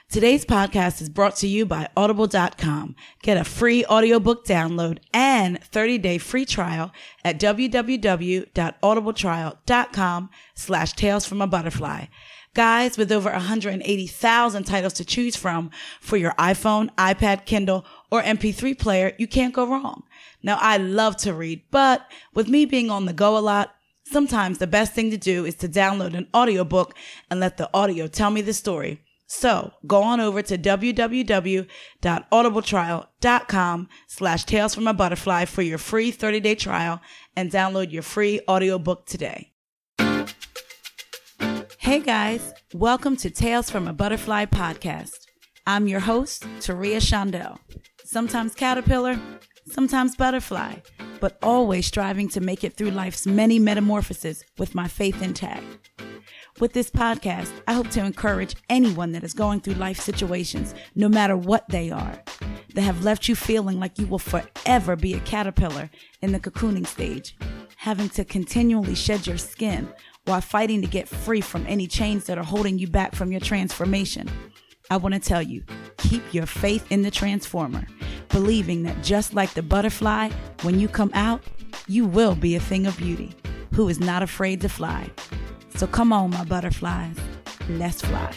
Today's podcast is brought to you by Audible.com. Get a free audiobook download and 30-day free trial at www.audibletrial.com/Tales from a Butterfly. Guys, with over 180,000 titles to choose from for your iPhone, iPad, Kindle, or MP3 player, you can't go wrong. Now, I love to read, but with me being on the go a lot, sometimes the best thing to do is to download an audiobook and let the audio tell me the story. So go on over to www.audibletrial.com/Tales from a Butterfly for your free 30-day trial and download your free audiobook today. Hey guys, welcome to Tales from a Butterfly podcast. I'm your host, Taria Shondell. Sometimes caterpillar, sometimes butterfly, but always striving to make it through life's many metamorphoses with my faith intact. With this podcast, I hope to encourage anyone that is going through life situations, no matter what they are, that have left you feeling like you will forever be a caterpillar in the cocooning stage, having to continually shed your skin while fighting to get free from any chains that are holding you back from your transformation. I want to tell you, keep your faith in the transformer, believing that just like the butterfly, when you come out, you will be a thing of beauty, who is not afraid to fly. So come on, my butterflies, let's fly.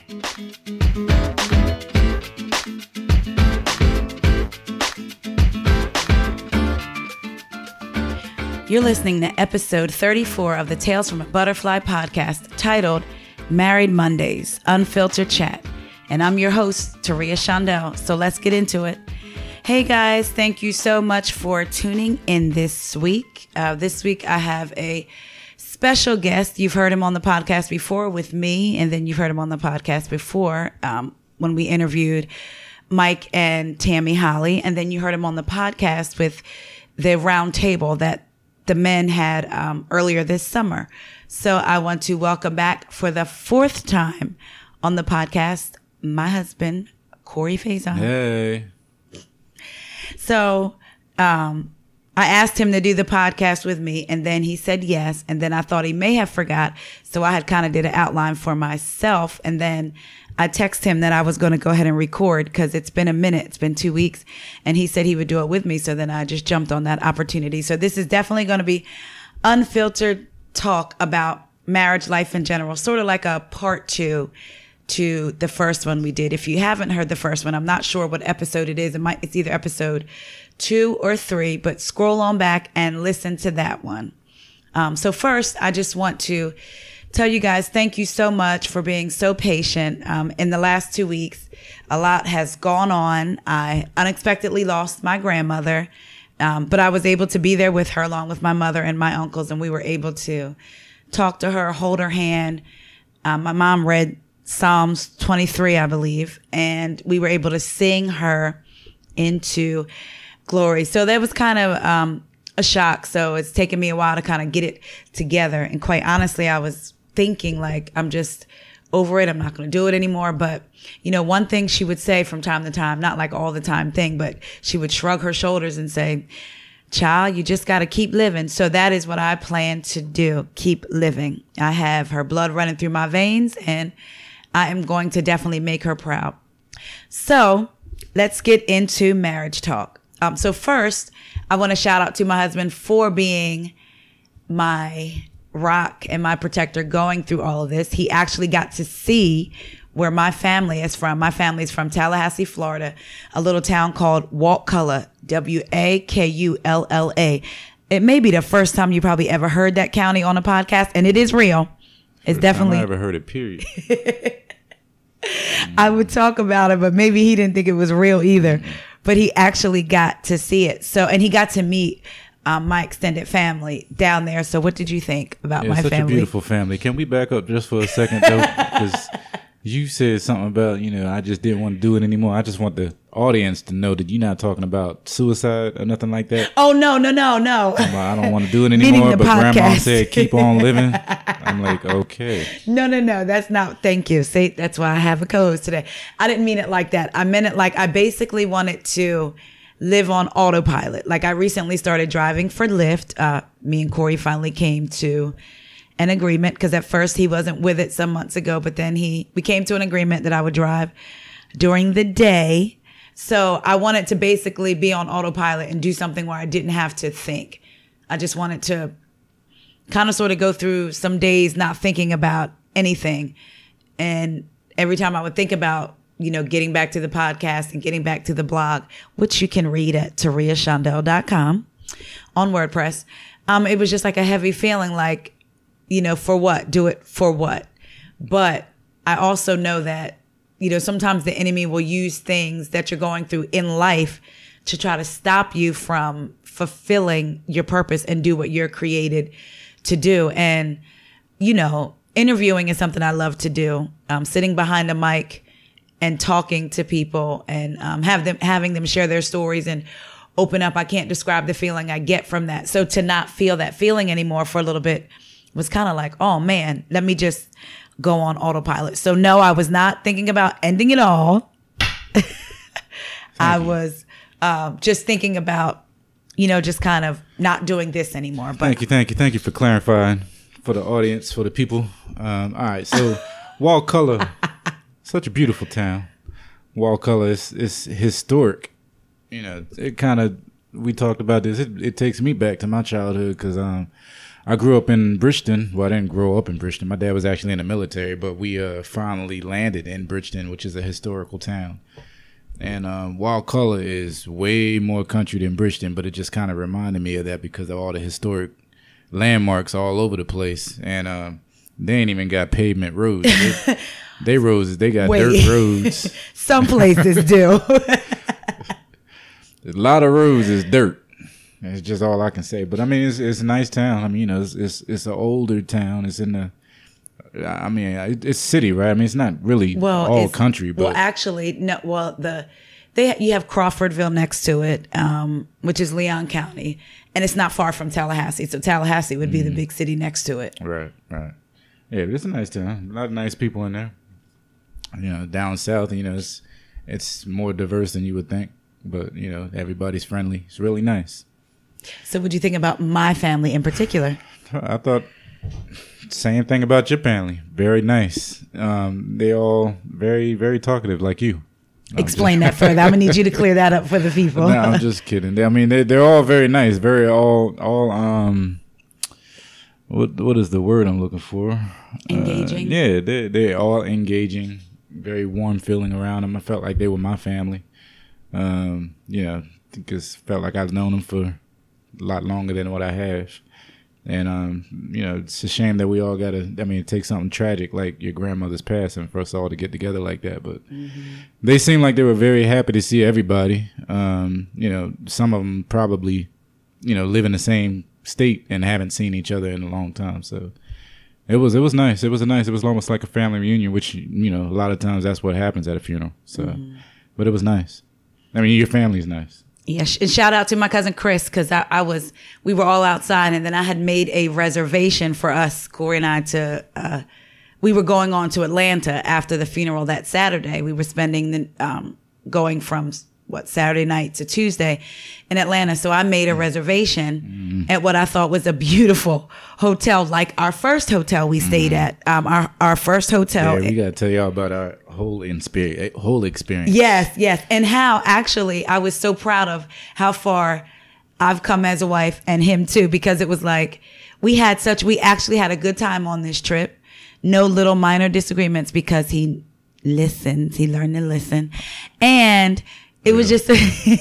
You're listening to episode 34 of the Tales from a Butterfly podcast titled Married Mondays, Unfiltered Chat. And I'm your host, Taria Shondell. So let's get into it. Hey guys, thank you so much for tuning in this week. This week I have a special guest. You've heard him on the podcast before with me, and then you've heard him on the podcast before when we interviewed Mike and Tammy Holly, and then you heard him on the podcast with the round table that the men had earlier this summer. So I want to welcome back for the fourth time on the podcast, my husband, Corey Faison. Hey. So, I asked him to do the podcast with me, and then he said yes, and then I thought he may have forgot, so I had kind of did an outline for myself, and then I texted him that I was going to go ahead and record because it's been a minute, it's been 2 weeks, and he said he would do it with me, so then I just jumped on that opportunity. So this is definitely going to be unfiltered talk about marriage life in general, sort of like a part 2 to the first one we did. If you haven't heard the first one, I'm not sure what episode it is. It's either episode 2 or 3, but scroll on back and listen to that one. So first, I just want to tell you guys, thank you so much for being so patient. In the last 2 weeks, a lot has gone on. I unexpectedly lost my grandmother, but I was able to be there with her along with my mother and my uncles, and we were able to talk to her, hold her hand. My mom read Psalms 23, I believe, and we were able to sing her into glory. So that was kind of a shock. So it's taken me a while to kind of get it together. And quite honestly, I was thinking like, I'm just over it. I'm not going to do it anymore. But, you know, one thing she would say from time to time, not like all the time thing, but she would shrug her shoulders and say, child, you just got to keep living. So that is what I plan to do. Keep living. I have her blood running through my veins, and I am going to definitely make her proud. So let's get into marriage talk. So first, I want to shout out to my husband for being my rock and my protector going through all of this. He actually got to see where my family is from. My family is from Tallahassee, Florida, a little town called Wakulla, Wakulla. It may be the first time you probably ever heard that county on a podcast, and it is real. It's definitely. I never heard it, period. I would talk about it, but maybe he didn't think it was real either. But he actually got to see it. So, and he got to meet my extended family down there. So what did you think about my such family? A beautiful family. Can we back up just for a second, though? Because you said something about, I just didn't want to do it anymore. I just want the audience to know that you're not talking about suicide or nothing like that. Oh, no. I don't want to do it anymore, but podcast. Grandma said keep on living. I'm like, okay. No. That's not, thank you. See, that's why I have a co-host today. I didn't mean it like that. I meant it like I basically wanted to live on autopilot. Like I recently started driving for Lyft. Me and Corey finally came to an agreement because at first he wasn't with it some months ago, but then we came to an agreement that I would drive during the day. So I wanted to basically be on autopilot and do something where I didn't have to think. I just wanted to kind of sort of go through some days not thinking about anything. And every time I would think about, getting back to the podcast and getting back to the blog, which you can read at TariaShondell.com on WordPress, it was just like a heavy feeling like, for what? Do it for what? But I also know that, sometimes the enemy will use things that you're going through in life to try to stop you from fulfilling your purpose and do what you're created to do. And, interviewing is something I love to do. Sitting behind a mic and talking to people and having them share their stories and open up. I can't describe the feeling I get from that. So to not feel that feeling anymore for a little bit was kind of like, oh man, let me just go on autopilot. So no, I was not thinking about ending it all. I was just thinking about, just kind of not doing this anymore. But Thank you for clarifying for the audience, for the people. All right, so Wakulla, such a beautiful town. Wakulla is historic. It kind of, we talked about this. It takes me back to my childhood because I grew up in Bridgeton. Well, I didn't grow up in Bridgeton. My dad was actually in the military, but we finally landed in Bridgeton, which is a historical town. And Wakulla is way more country than Bridgeton, but it just kind of reminded me of that because of all the historic landmarks all over the place. And they ain't even got pavement roads. They got dirt roads. Some places do. A lot of roads is dirt. It's just all I can say. But I mean, it's a nice town. I mean, it's an older town. It's in the, it's city, right? I mean, it's not really all country. But actually, no. Well, you have Crawfordville next to it, which is Leon County, and it's not far from Tallahassee. So Tallahassee would be the big city next to it. Right. Yeah, it's a nice town. A lot of nice people in there. Down south, it's more diverse than you would think. But, everybody's friendly. It's really nice. So what'd you think about my family in particular? I thought same thing about your family. Very nice. They all very, very talkative like you. Explain that further. I'm going to need you to clear that up for the people. No, I'm just kidding. They're all very nice. Very all what is the word I'm looking for? Engaging. Yeah, they're all engaging. Very warm feeling around them. I felt like they were my family. Because felt like I've known them for a lot longer than what I have. And, it's a shame that we all it takes something tragic like your grandmother's passing for us all to get together like that. But they seemed like they were very happy to see everybody. Some of them probably, live in the same state and haven't seen each other in a long time. So it was nice. It was almost like a family reunion, which, a lot of times that's what happens at a funeral. So, but it was nice. I mean, your family's nice. Yeah, and shout out to my cousin Chris because we were all outside, and then I had made a reservation for us, Corey and I, we were going on to Atlanta after the funeral that Saturday. We were spending going from Saturday night to Tuesday in Atlanta. So I made a reservation at what I thought was a beautiful hotel, like our first hotel we stayed at, our first hotel. Yeah, we got to tell y'all about our whole experience. Yes. And how actually I was so proud of how far I've come as a wife and him too, because it was like we actually had a good time on this trip. No little minor disagreements because he learned to listen. And it was just,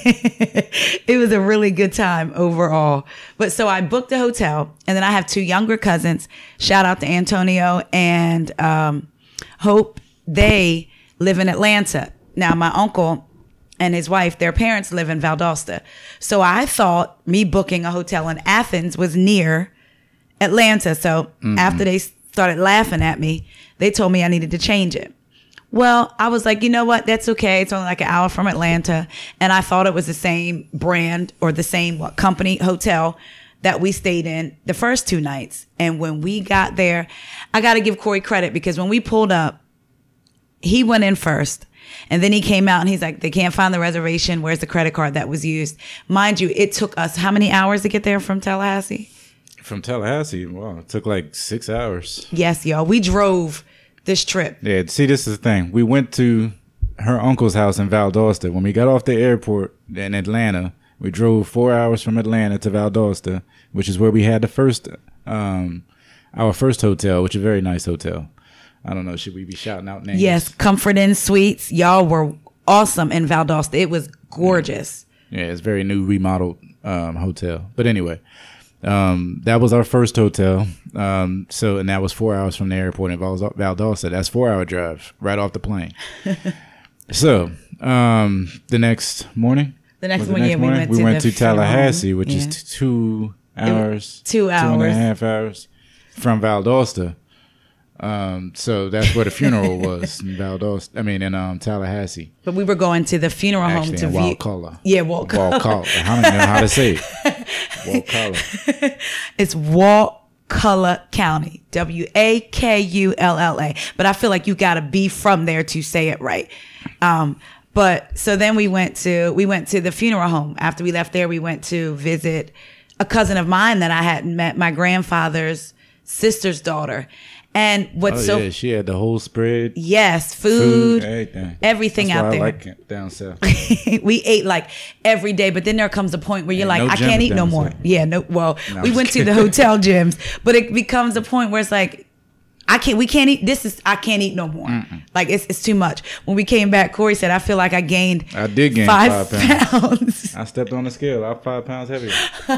it was a really good time overall. But so I booked a hotel, and then I have two younger cousins. Shout out to Antonio and Hope. They live in Atlanta. Now, my uncle and his wife, their parents live in Valdosta. So I thought me booking a hotel in Athens was near Atlanta. So after they started laughing at me, they told me I needed to change it. Well, I was like, you know what? That's okay. It's only like an hour from Atlanta. And I thought it was the same brand or the same company hotel that we stayed in the first 2 nights. And when we got there, I got to give Corey credit because when we pulled up, he went in first. And then he came out and he's like, they can't find the reservation. Where's the credit card that was used? Mind you, it took us how many hours to get there from Tallahassee? From Tallahassee? Wow, it took like 6 hours. Yes, y'all. We drove this trip. Yeah, see, this is the thing. We went to her uncle's house in Valdosta. When we got off the airport in Atlanta, we drove 4 hours from Atlanta to Valdosta, which is where we had our first hotel, which is a very nice hotel. I don't know, should we be shouting out names? Yes, Comfort Inn Suites. Y'all were awesome in Valdosta. It was gorgeous. Yeah, it's a very new remodeled hotel. But anyway, that was our first hotel. And that was 4 hours from the airport in Valdosta. That's 4 hour drive right off the plane. So the next morning, we went to Tallahassee, which is 2 hours, 2.5 hours from Valdosta. So that's where the funeral was in Valdosta. I mean, in Tallahassee. But we were going to the funeral home to view. Wakulla. Yeah, Wakulla. Wakulla. I don't even know how to say it. Wakulla. It's Wakulla County. Wakulla. But I feel like you got to be from there to say it right. But so then we went to the funeral home. After we left there, we went to visit a cousin of mine that I hadn't met, my grandfather's sister's daughter. And she had the whole spread. Yes, food everything That's out why there. I like it down south. We ate like every day, but then there comes a point where you're like, I can't eat no more. Yeah, no. Well, we went to the hotel gyms, but it becomes a point where it's like, we can't eat. I can't eat no more. Mm-mm. Like it's too much. When we came back, Corey said, I feel like I did gain 5 pounds. I stepped on the scale. I'm 5 pounds heavier.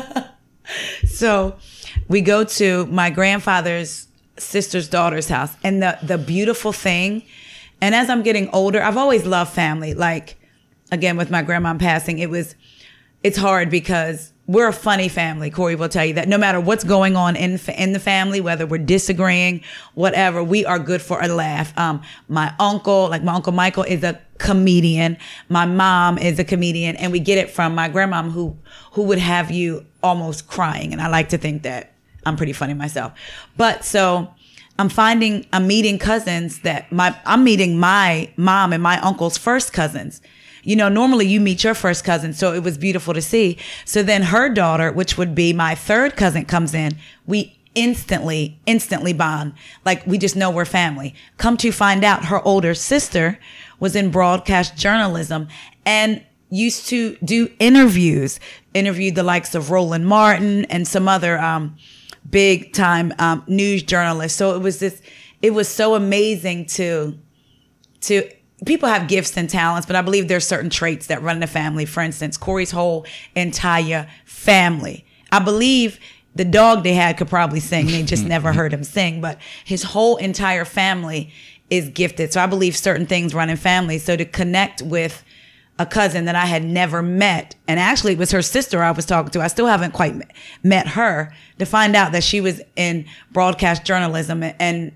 So we go to my grandfather's sister's daughter's house, and the beautiful thing, and as I'm getting older, I've always loved family. Like, again, with my grandma passing, it's hard because we're a funny family. Corey will tell you that no matter what's going on in the family, whether we're disagreeing, whatever, we are good for a laugh. My uncle Michael is a comedian. My mom is a comedian, and we get it from my grandma who would have you almost crying. And I like to think that I'm pretty funny myself. But so I'm meeting cousins I'm meeting my mom and my uncle's first cousins. You know, normally you meet your first cousin. So it was beautiful to see. So then her daughter, which would be my third cousin, comes in. We instantly bond. Like, we just know we're family. Come to find out, her older sister was in broadcast journalism and used to do interviewed the likes of Roland Martin and some other big time news journalists. So it was so amazing to people have gifts and talents, but I believe there's certain traits that run in the family. For instance, Corey's whole entire family. I believe the dog they had could probably sing. They just never heard him sing, but his whole entire family is gifted. So I believe certain things run in families. So to connect with a cousin that I had never met, and actually it was her sister I was talking to. I still haven't quite met her, to find out that she was in broadcast journalism and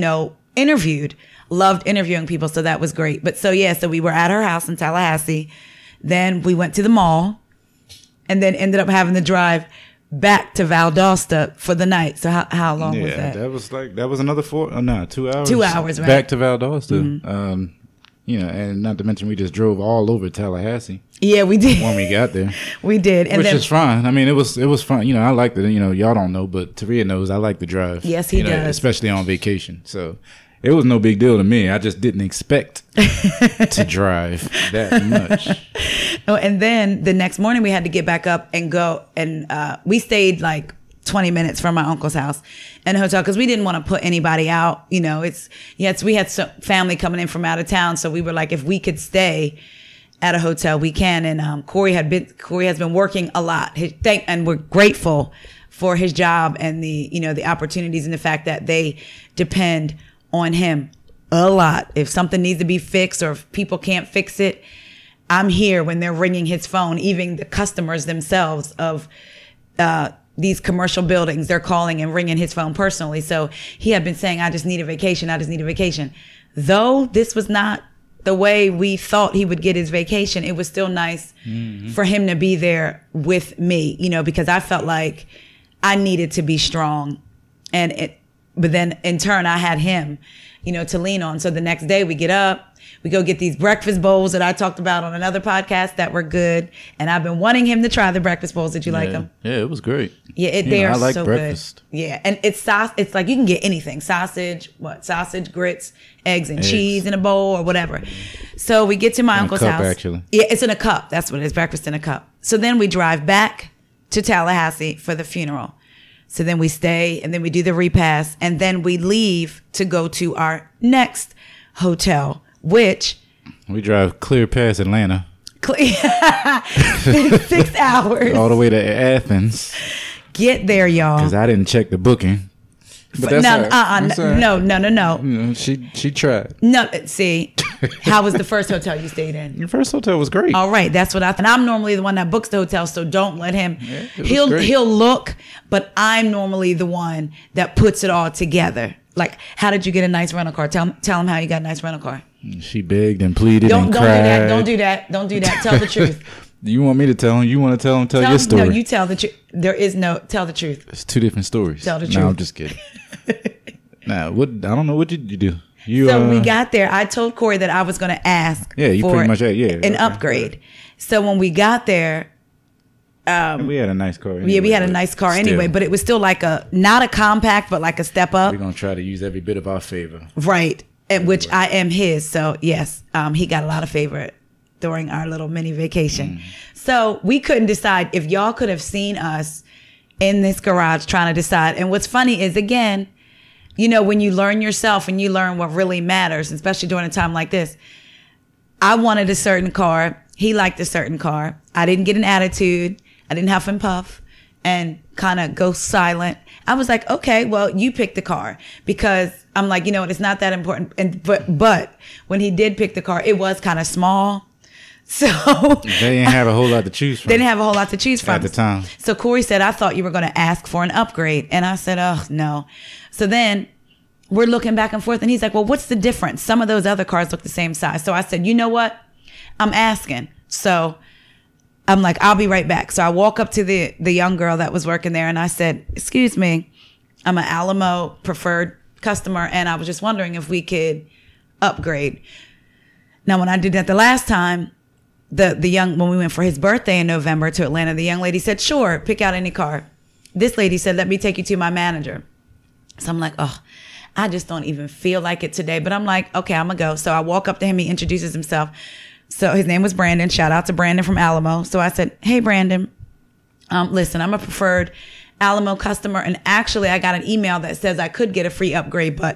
loved interviewing people. So that was great. But so we were at her house in Tallahassee. Then we went to the mall and then ended up having to drive back to Valdosta for the night. So how long was that? That was another 2 hours. 2 hours, right? Back to Valdosta. Mm-hmm. And not to mention we just drove all over Tallahassee. Yeah, we did. When we got there. We did. Which is fine. I mean, it was fun. I liked it. Y'all don't know, but Taria knows I like to drive. Yes, he does. Especially on vacation. So it was no big deal to me. I just didn't expect to drive that much. Oh, and then the next morning we had to get back up and go. And we stayed like 20 minutes from my uncle's house in a hotel because we didn't want to put anybody out. We had some family coming in from out of town. So we were like, if we could stay at a hotel, we can. And Corey has been working a lot. And we're grateful for his job and the opportunities and the fact that they depend on him a lot. If something needs to be fixed or if people can't fix it, I'm here when they're ringing his phone. Even the customers themselves of these commercial buildings, they're calling and ringing his phone personally. So he had been saying, I just need a vacation. Though this was not the way we thought he would get his vacation, it was still nice for him to be there with me, because I felt like I needed to be strong. But then in turn, I had him, to lean on. So the next day we get up, We go get these breakfast bowls that I talked about on another podcast that were good. And I've been wanting him to try the breakfast bowls. Did you like them? Yeah, it was great. Yeah, they are I like so breakfast. good. Yeah, and it's like you can get anything: sausage, grits, eggs, and cheese in a bowl or whatever. So we get to my uncle's house. Actually, yeah, it's in a cup. That's what it is: breakfast in a cup. So then we drive back to Tallahassee for the funeral. So then we stay, and then we do the repast, and then we leave to go to our next hotel, which we drive clear past Atlanta. 6 hours all the way to Athens. Get there, y'all. Because I didn't check the booking. But that's no. She tried. No, see, how was the first hotel you stayed in? Your first hotel was great. All right, that's what I thought. And I'm normally the one that books the hotel, so don't let him. Yeah, he'll look, but I'm normally the one that puts it all together. Like, how did you get a nice rental car? Tell him how you got a nice rental car. She begged and pleaded and cried. Don't do that. Tell the truth. You want me to tell him? You want to tell him? Tell your story. No, you tell the truth. Tell the truth. It's two different stories. Tell the truth. No, I'm just kidding. I don't know. What did you do? So we got there. I told Corey that I was going to ask for an upgrade. So when we got there, we had a nice car. Anyway, we had a nice car anyway, but it was still like not a compact, but like a step up. We're going to try to use every bit of our favor. Right. Which I am his. So yes, he got a lot of favor during our little mini vacation. So we couldn't decide. If y'all could have seen us in this garage trying to decide. And what's funny is, again, when you learn yourself and you learn what really matters, especially during a time like this, I wanted a certain car. He liked a certain car. I didn't get an attitude. I didn't huff and puff and kind of go silent. I was like, okay, well, you pick the car, because I'm like, it's not that important. But when he did pick the car, it was kind of small. So they didn't have a whole lot to choose from. They didn't have a whole lot to choose from at the time. So Corey said, I thought you were going to ask for an upgrade. And I said, oh, no. So then we're looking back and forth, and he's like, well, what's the difference? Some of those other cars look the same size. So I said, you know what? I'm asking. So I'm like, I'll be right back. So I walk up to the young girl that was working there, and I said, excuse me, I'm an Alamo preferred customer, and I was just wondering if we could upgrade. Now, when I did that the last time, when we went for his birthday in November to Atlanta, the young lady said, sure, pick out any car. This lady said, let me take you to my manager. So I'm like, oh, I just don't even feel like it today. But I'm like, okay, I'm going to go. So I walk up to him. He introduces himself. So his name was Brandon. Shout out to Brandon from Alamo. So I said, hey, Brandon, listen, I'm a preferred Alamo customer. And actually, I got an email that says I could get a free upgrade, but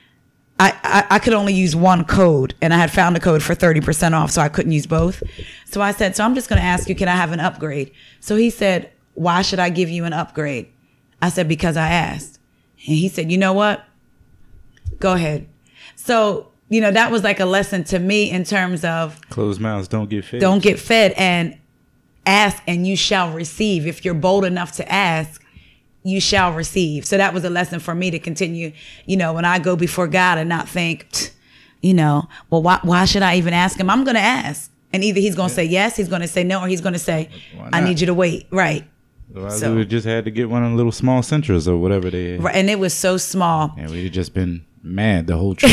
I could only use one code, and I had found a code for 30% off, so I couldn't use both. So I said, so I'm just going to ask you, can I have an upgrade? So he said, why should I give you an upgrade? I said, because I asked. And he said, you know what? Go ahead. So, that was like a lesson to me in terms of closed mouths don't get fed. Don't get fed, and ask and you shall receive. If you're bold enough to ask, you shall receive. So that was a lesson for me to continue, when I go before God and not think, well, why should I even ask him? I'm going to ask. And either he's going to say yes, he's going to say no, or he's going to say, I need you to wait. Right. So we just had to get one of the little small Sentras or whatever they had. Right, and it was so small. And we'd just been mad the whole trip.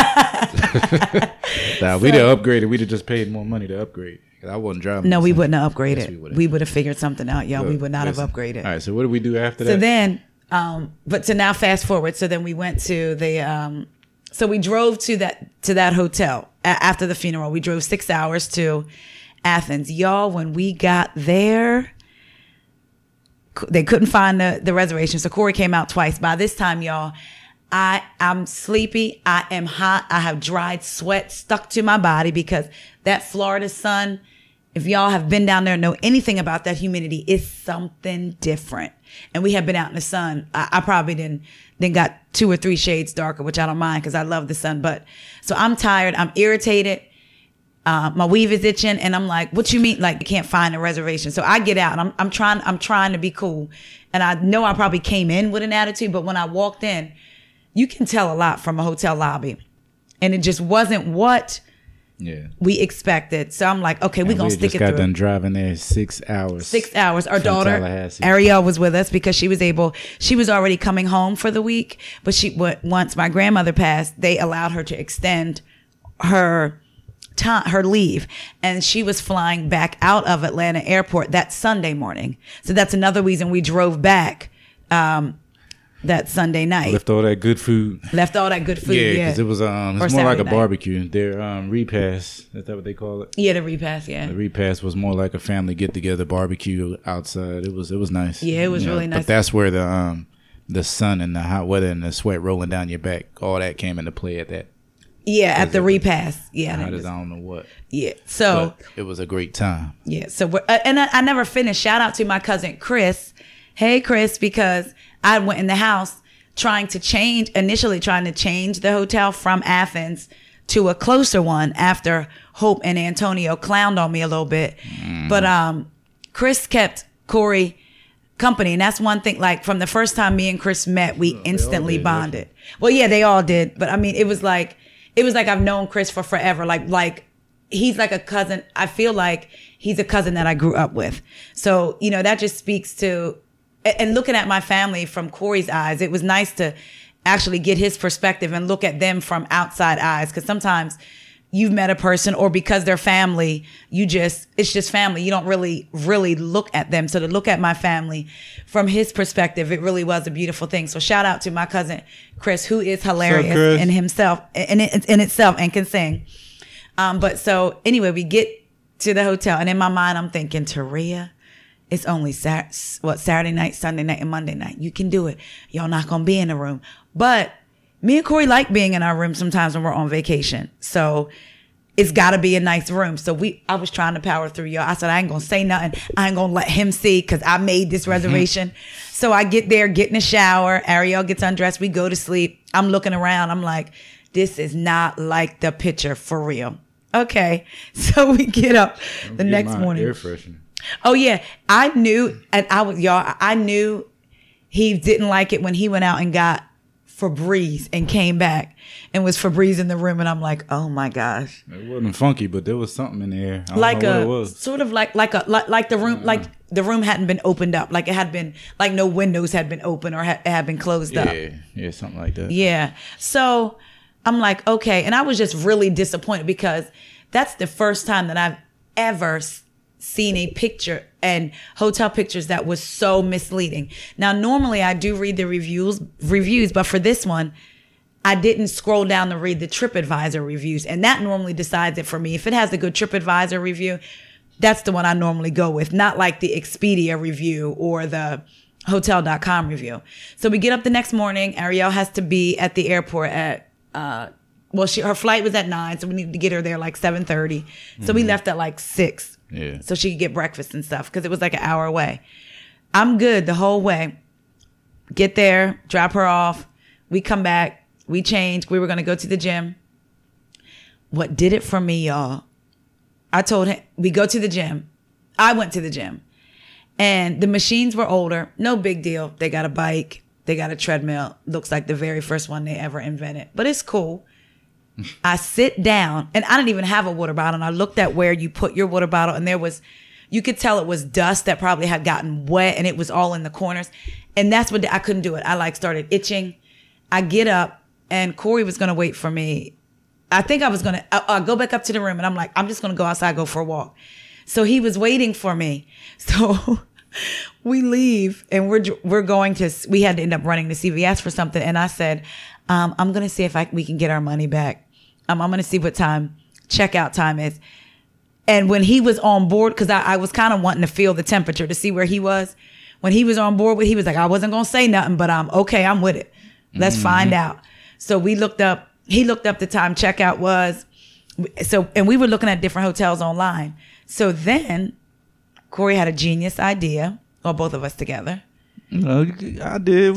We'd have upgraded. We'd have just paid more money to upgrade. I wasn't driving. No, we wouldn't have upgraded. We would have figured something out, y'all. We would not have upgraded. All right, so what did we do after that? So then, but to now fast forward. So then we went to so we drove to that hotel after the funeral. We drove 6 hours to Athens. Y'all, when we got there, they couldn't find the reservation. So Corey came out twice. By this time, y'all, I'm sleepy. I am hot. I have dried sweat stuck to my body because that Florida sun, if y'all have been down there and know anything about that humidity, it's something different. And we have been out in the sun. I probably then got 2 or 3 shades darker, which I don't mind because I love the sun. But so I'm tired. I'm irritated. My weave is itching, and I'm like, what you mean? Like, I can't find a reservation. So I get out, and I'm trying to be cool. And I know I probably came in with an attitude, but when I walked in, you can tell a lot from a hotel lobby. And it just wasn't what we expected. So I'm like, okay, we're going to stick it through. We just got done driving there 6 hours. 6 hours. Our daughter, Ariel, was with us because she was already coming home for the week. But once my grandmother passed, they allowed her to extend her her leave, and she was flying back out of Atlanta airport that Sunday morning. So that's another reason we drove back that Sunday night. Left all that good food. Yeah, because it was it's more like a barbecue. Their repast, is that what they call it? Yeah, the repast. Yeah, the repast was more like a family get together barbecue outside. It was nice. Yeah, it was really nice. But that's where the sun and the hot weather and the sweat rolling down your back, all that came into play at that. Yeah, at the repast. Yeah, I don't know what. Yeah, so but it was a great time. Yeah, so I never finished. Shout out to my cousin Chris. Hey, Chris, because I went in the house initially trying to change the hotel from Athens to a closer one after Hope and Antonio clowned on me a little bit. But Chris kept Corey company. And that's one thing, like from the first time me and Chris met, we instantly bonded. Well, yeah, they all did. But I mean, it was like I've known Chris for forever. Like he's like a cousin. I feel like he's a cousin that I grew up with. So, that just speaks to, and looking at my family from Corey's eyes, it was nice to actually get his perspective and look at them from outside eyes. Because sometimes you've met a person, or because they're family, it's just family. You don't really look at them. So to look at my family from his perspective, it really was a beautiful thing. So shout out to my cousin Chris, who is hilarious in himself, in itself, and can sing. But so anyway, we get to the hotel, and in my mind, I'm thinking, Taria, it's only Saturday night, Sunday night, and Monday night. You can do it. Y'all not going to be in the room. But me and Corey like being in our room sometimes when we're on vacation. So it's got to be a nice room. So I was trying to power through, y'all. I said, I ain't going to say nothing. I ain't going to let him see because I made this reservation. So I get there, get in the shower. Ariel gets undressed. We go to sleep. I'm looking around. I'm like, this is not like the picture for real. Okay. So we get up the next morning. Air freshener. Oh yeah, I knew, and I knew he didn't like it when he went out and got Febreze and came back and was Febreze in the room, and I'm like, oh my gosh. It wasn't funky, but there was something in the air. I don't know what it was. Sort of like the room, like the room hadn't been opened up, like it had been, like no windows had been open or had been closed up. Yeah, something like that. Yeah, so I'm like, okay, and I was just really disappointed because that's the first time that I've ever seen a picture and hotel pictures that was so misleading. Now, normally I do read the reviews, but for this one, I didn't scroll down to read the TripAdvisor reviews. And that normally decides it for me. If it has a good TripAdvisor review, that's the one I normally go with, not like the Expedia review or the Hotel.com review. So we get up the next morning. Ariel has to be at the airport at, her flight was at 9, so we needed to get her there like 7:30. So we left at like 6. Yeah. So she could get breakfast and stuff because it was like an hour away. I'm good the whole way. Get there, drop her off. We come back. We change. We were going to go to the gym. What did it for me, y'all? I told him, we go to the gym. I went to the gym. And the machines were older. No big deal. They got a bike. They got a treadmill. Looks like the very first one they ever invented. But it's cool. I sit down, and I didn't even have a water bottle. And I looked at where you put your water bottle, and you could tell it was dust that probably had gotten wet, and it was all in the corners. And that's what I couldn't do it. I started itching. I get up, and Corey was going to wait for me. I think I was going to go back up to the room, and I'm like, I'm just going to go outside, go for a walk. So he was waiting for me. So we leave, and we're going to, we had to end up running to CVS for something. And I said, I'm going to see if we can get our money back. I'm going to see what time checkout time is. And when he was on board, because I was kind of wanting to feel the temperature to see where he was. When he was on board, he was like, I wasn't going to say nothing, but I'm okay. I'm with it. Let's find out. So he looked up the time checkout was. And we were looking at different hotels online. So then Corey had a genius idea, or both of us together. No, I did.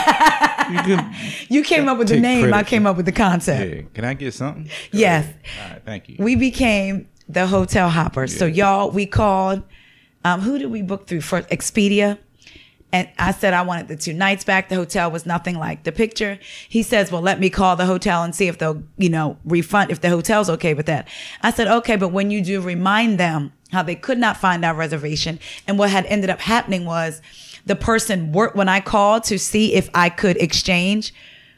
You came up with the name. I came up with the concept. Yeah. Can I get something? Yes. All right. Thank you. We became the Hotel Hoppers. Yeah. So y'all, we called, who did we book through for Expedia? And I said I wanted the 2 nights back. The hotel was nothing like the picture. He says, well, let me call the hotel and see if they'll, refund, if the hotel's okay with that. I said, okay, but when you do, remind them how they could not find our reservation. And what had ended up happening was the person when I called to see if I could exchange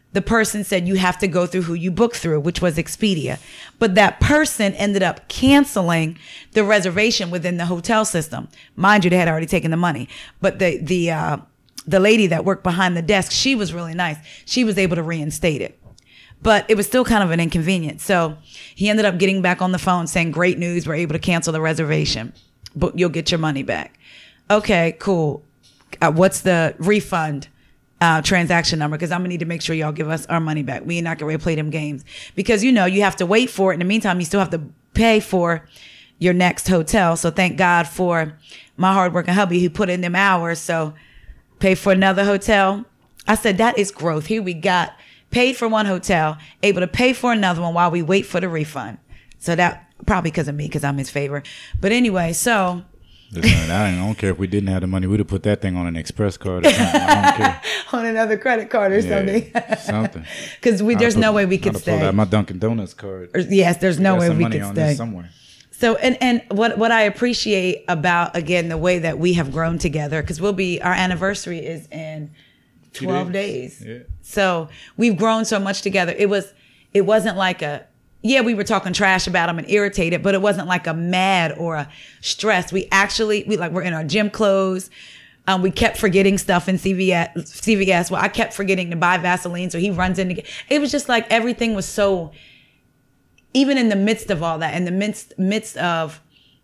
the person said you have to go through who you book through, which was Expedia. But that person ended up canceling the reservation within the hotel system. Mind you, they had already taken the money. But the lady that worked behind the desk, she was really nice. She was able to reinstate it. But it was still kind of an inconvenience. So he ended up getting back on the phone saying, great news, we're able to cancel the reservation, but you'll get your money back. Okay, cool. What's the refund transaction number? Because I'm gonna need to make sure y'all give us our money back. We ain't not gonna play them games, because you have to wait for it. In the meantime, you still have to pay for your next hotel. So thank God for my hardworking hubby who put in them hours. So pay for another hotel. I said, that is growth. Here we got paid for one hotel, able to pay for another one while we wait for the refund. So that probably because of me, because I'm his favorite. But anyway, so. Listen, I don't care if we didn't have the money. We'd have put that thing on an express card or something. I don't care. On another credit card or something. Something. Because there's no way we could stay. Pull out my Dunkin' Donuts card. Yes, there's no way we could on stay. This somewhere. So, and what I appreciate about, again, the way that we have grown together, because our anniversary is in 12 days. Yeah. So we've grown so much together. It wasn't like we were talking trash about him and irritated, but it wasn't like a mad or a stress. We're in our gym clothes. We kept forgetting stuff in CVS. Well, I kept forgetting to buy Vaseline. So he runs in. It was just like everything was so, even in the midst of all that, in the midst of,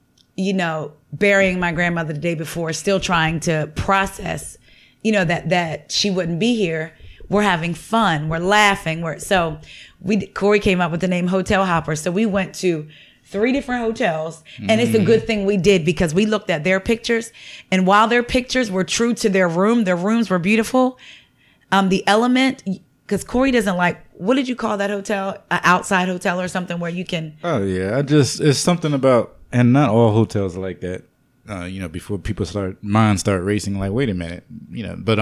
burying my grandmother the day before, still trying to process, that she wouldn't be here. We're having fun. We're laughing. Corey came up with the name Hotel Hoppers. So we went to 3 different hotels, and it's a good thing we did, because we looked at their pictures, and while their pictures were true to their rooms were beautiful. The element, because Corey doesn't like, what did you call that hotel? An outside hotel or something where you can. Oh yeah, it's something about, and not all hotels are like that. Before people minds start racing, like, wait a minute, but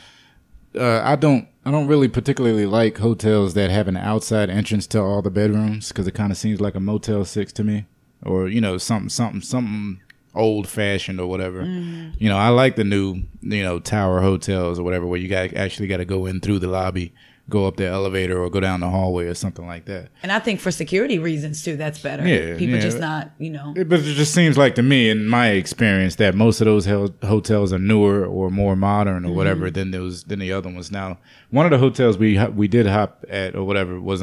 I don't really particularly like hotels that have an outside entrance to all the bedrooms, because it kind of seems like a Motel 6 to me, or something old fashioned or whatever. I like the new tower hotels or whatever, where you actually got to go in through the lobby, go up the elevator, or go down the hallway or something like that. And I think for security reasons too, that's better. Yeah, people just not, But it just seems like to me, in my experience, that most of those hotels are newer or more modern or whatever than the other ones. Now, one of the hotels we did hop at or whatever was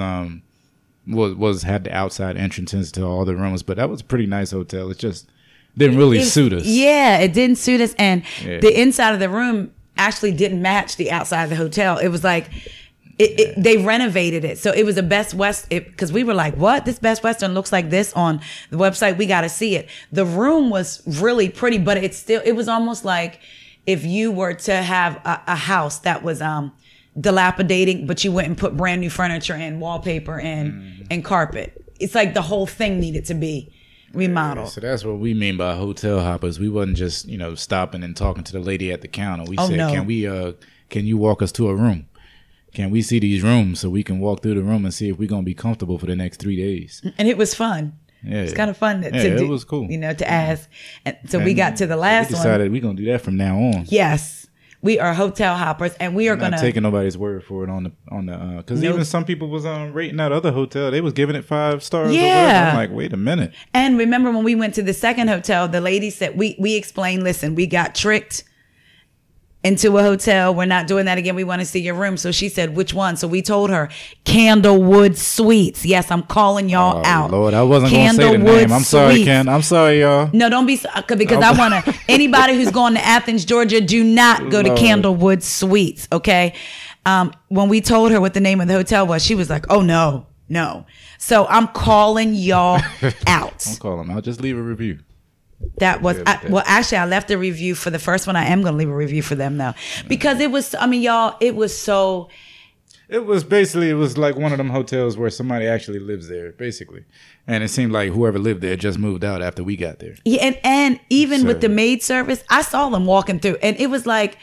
had the outside entrances to all the rooms, but that was a pretty nice hotel. It just didn't really suit us. Yeah, it didn't suit us, and the inside of the room actually didn't match the outside of the hotel. It was like. They renovated it. So it was a Best West, because we were like, what? This Best Western looks like this on the website. We got to see it. The room was really pretty, but it was almost like if you were to have a house that was dilapidating, but you went and put brand new furniture and wallpaper and carpet. It's like the whole thing needed to be remodeled. So that's what we mean by hotel hoppers. We wasn't just, stopping and talking to the lady at the counter. We said, no. Can you walk us to a room? Can we see these rooms so we can walk through the room and see if we're going to be comfortable for the next 3 days? And it was fun. Yeah. It's kind of fun to do. It was cool. To ask. And so we got to the last one. We decided we're going to do that from now on. Yes. We are hotel hoppers, and we are going to. Not taking nobody's word for it on the, because even some people was rating that other hotel. They was giving it 5 stars. Yeah. Or whatever. I'm like, wait a minute. And remember when we went to the second hotel, the lady said, we explained, listen, we got tricked into a hotel. We're not doing that again. We want to see your room. So she said, which one? So we told her Candlewood Suites. Yes, I'm calling y'all out. Lord, I wasn't going to say the name. I'm sorry, Ken. I'm sorry, y'all. No, don't be, because I want to, anybody who's going to Athens, Georgia, do not go to Candlewood Suites. Okay. When we told her what the name of the hotel was, she was like, oh no. So I'm calling y'all out. Don't call them out. Just leave a review. That was, actually, I left a review for the first one. I am going to leave a review for them now, because it was, y'all, it was so. It was like one of them hotels where somebody actually lives there, basically. And it seemed like whoever lived there just moved out after we got there. Yeah. And even with the maid service, I saw them walking through, and it was like,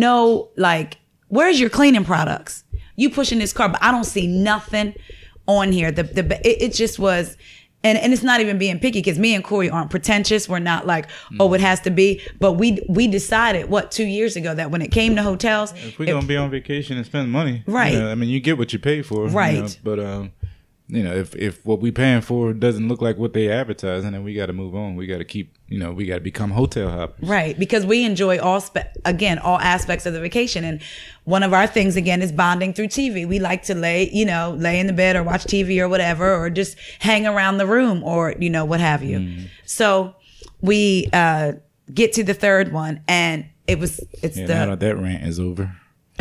where's your cleaning products? You pushing this car, but I don't see nothing on here. It just was. And it's not even being picky because me and Corey aren't pretentious. We're not like, oh, it has to be. But we decided, 2 years ago, that when it came to hotels. If we're going to be on vacation and spend money. Right. I mean, you get what you pay for. Right. But, if what we paying for doesn't look like what they advertising, then we got to move on. We got to keep, we got to become hotel hoppers. Right. Because we enjoy all aspects of the vacation. And one of our things, again, is bonding through TV. We like to lay in the bed or watch TV or whatever, or just hang around the room or, what have you. So we get to the third one, and now that rant is over.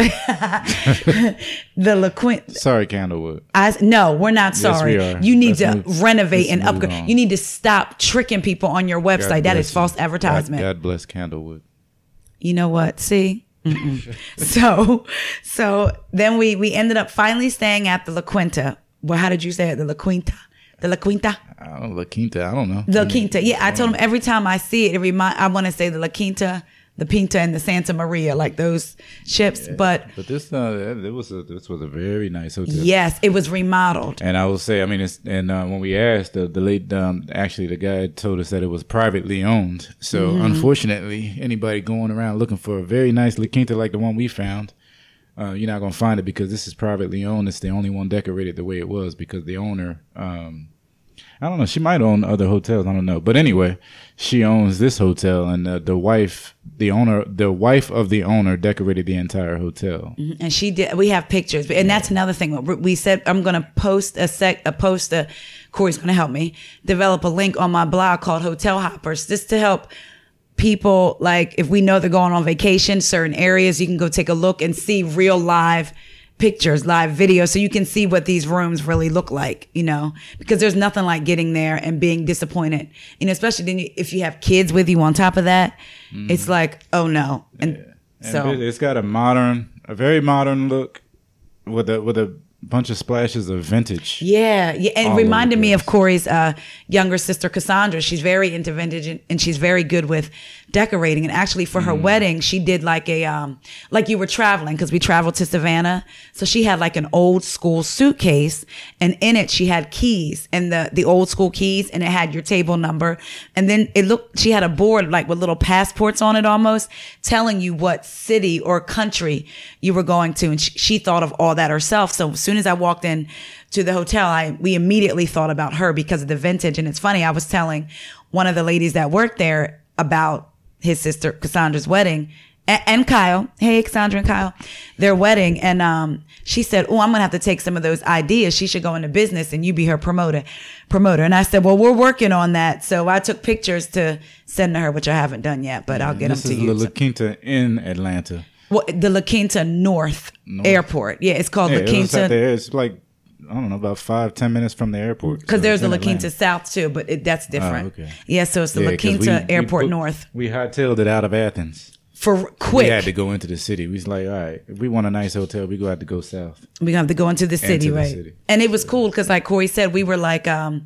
The La Quinta. Sorry, Candlewood. No, we're not sorry. Yes, we are. You need to renovate and upgrade. On. You need to stop tricking people on your website. That is false advertisement. God bless Candlewood. You know what? See? So then we ended up finally staying at the La Quinta. Well, how did you say it? The La Quinta? The La Quinta? La Quinta. I don't know. The Quinta. Yeah, I told him every time I see it, I want to say the La Quinta, the Pinta, and the Santa Maria, like those ships. Yeah, but this was a very nice hotel. Yes, it was remodeled. And I will say, I mean, when we asked the late, actually the guy told us that it was privately owned. So unfortunately, anybody going around looking for a very nice La Quinta like the one we found, you're not gonna find it because this is privately owned. It's the only one decorated the way it was because the owner. I don't know. She might own other hotels. I don't know. But anyway, she owns this hotel, and the wife of the owner decorated the entire hotel. And she did. We have pictures, and that's another thing. We said I'm going to post Corey's going to help me develop a link on my blog called Hotel Hoppers, just to help people. Like if we know they're going on vacation, certain areas, you can go take a look and see real live pictures, live videos, so you can see what these rooms really look like, because there's nothing like getting there and being disappointed, especially if you have kids with you on top of that. It's like, oh no. And so it's got a very modern look with a bunch of splashes of vintage. Yeah. And it reminded me of Corey's younger sister, Cassandra. She's very into vintage and she's very good with decorating. And actually for her wedding, she did like like you were traveling, because we traveled to Savannah. So she had like an old school suitcase, and in it she had keys, and the old school keys, and it had your table number. And then she had a board like with little passports on it almost, telling you what city or country you were going to. And she thought of all that herself. So as soon as I walked in to the hotel, we immediately thought about her because of the vintage. And it's funny, I was telling one of the ladies that worked there about his sister Cassandra's wedding, and Kyle. Hey, Cassandra and Kyle, their wedding. And she said, oh, I'm going to have to take some of those ideas. She should go into business and you be her promoter. And I said, well, we're working on that. So I took pictures to send to her, which I haven't done yet, but I'll get them to you. This is the La Quinta in Atlanta. Well, the La Quinta North Airport. Yeah, it's called La Quinta. It's like, I don't know, about 5-10 minutes from the airport. Because there's the La Quinta South too, but that's different. Oh, okay. Yeah, so it's the La Quinta Airport North. We hightailed it out of Athens. For quick. We had to go into the city. We was like, all right, if we want a nice hotel, we have to go south. We have to go into the city, right? And it was cool because, like Corey said, we were like,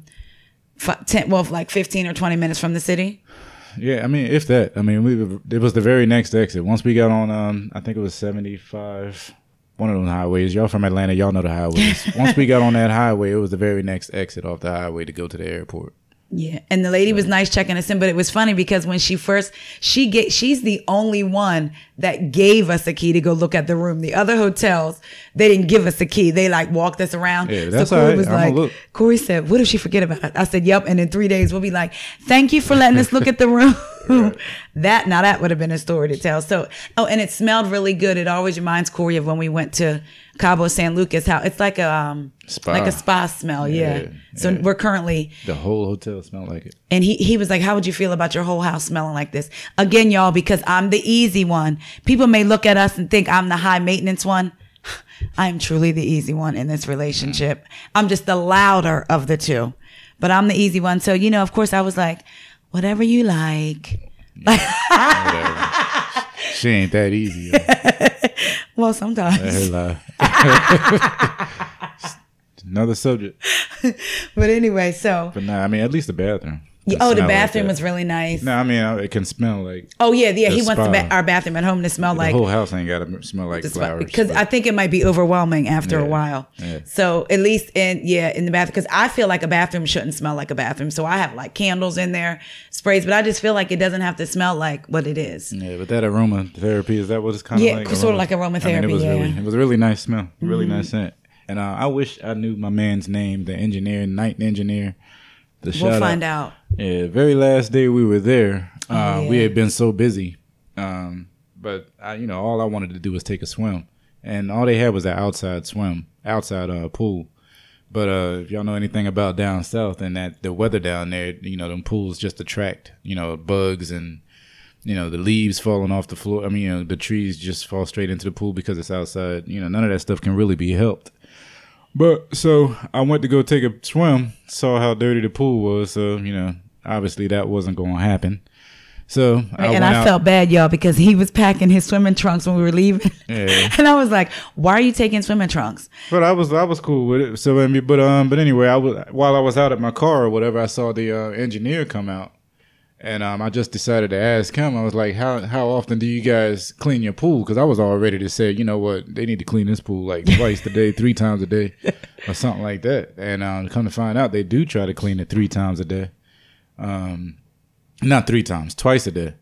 15 or 20 minutes from the city. Yeah, I mean, if that. I mean, it was the very next exit. Once we got on, I think it was 75. One of those highways. Y'all from Atlanta, y'all know the highways. Once we got on that highway, it was the very next exit off the highway to go to the airport. Yeah, and the lady was nice checking us in, but it was funny because when she's the only one that gave us a key to go look at the room. The other hotels, they didn't give us a key. They like walked us around. Yeah, that's so Corey right. was like, Corey said, what if she forget about it? I said, yep. And in 3 days, we'll be like, thank you for letting us look at the room. Right. That would have been a story to tell. So, and it smelled really good. It always reminds Corey of when we went to Cabo San Lucas. How it's like a spa smell. Yeah. So we're currently, the whole hotel smelled like it. And he was like, how would you feel about your whole house smelling like this? Again, y'all, because I'm the easy one. People may look at us and think I'm the high maintenance one. I'm truly the easy one in this relationship. I'm just the louder of the two, but I'm the easy one. So, of course I was like, whatever you like. Yeah, she ain't that easy. Well, sometimes. Another subject. But anyway, so. But nah, I mean, at least the bathroom. Yeah, to the smell like bathroom that. was really nice. No, I mean it can smell like. Oh yeah. the He wants spa. our bathroom at home to smell The like whole house ain't got to smell like flowers. because but- I think it might be overwhelming after a Yeah, while. yeah. So at least in the bathroom, because I feel like a bathroom shouldn't smell like a bathroom. So I have like candles in there, sprays, but I just feel like it doesn't have to smell like what it is. Yeah, but that aromatherapy, is that what it's kind of Yeah, like? sort of like aromatherapy, it yeah. was a really nice smell, really nice scent. And I wish I knew my man's name, the engineer, night engineer. We'll find out. Yeah, very last day we were there, yeah. we had been so busy. But all I wanted to do was take a swim, and all they had was an outside pool. But if y'all know anything about down south and that the weather down there, them pools just attract bugs and the leaves falling off the floor. I mean, the trees just fall straight into the pool because it's outside. None of that stuff can really be helped. But so I went to go take a swim, saw how dirty the pool was. So, obviously that wasn't going to happen. So I felt bad, y'all, because he was packing his swimming trunks when we were leaving. Yeah. And I was like, why are you taking swimming trunks? But I was cool with it. So, but anyway, while I was out at my car or whatever, I saw the engineer come out. And I just decided to ask him. I was like, how often do you guys clean your pool? Because I was all ready to say, you know what, they need to clean this pool like twice a day, 3 times a day, or something like that. And come to find out, they do try to clean it 3 times a day. Not 3 times, twice a day.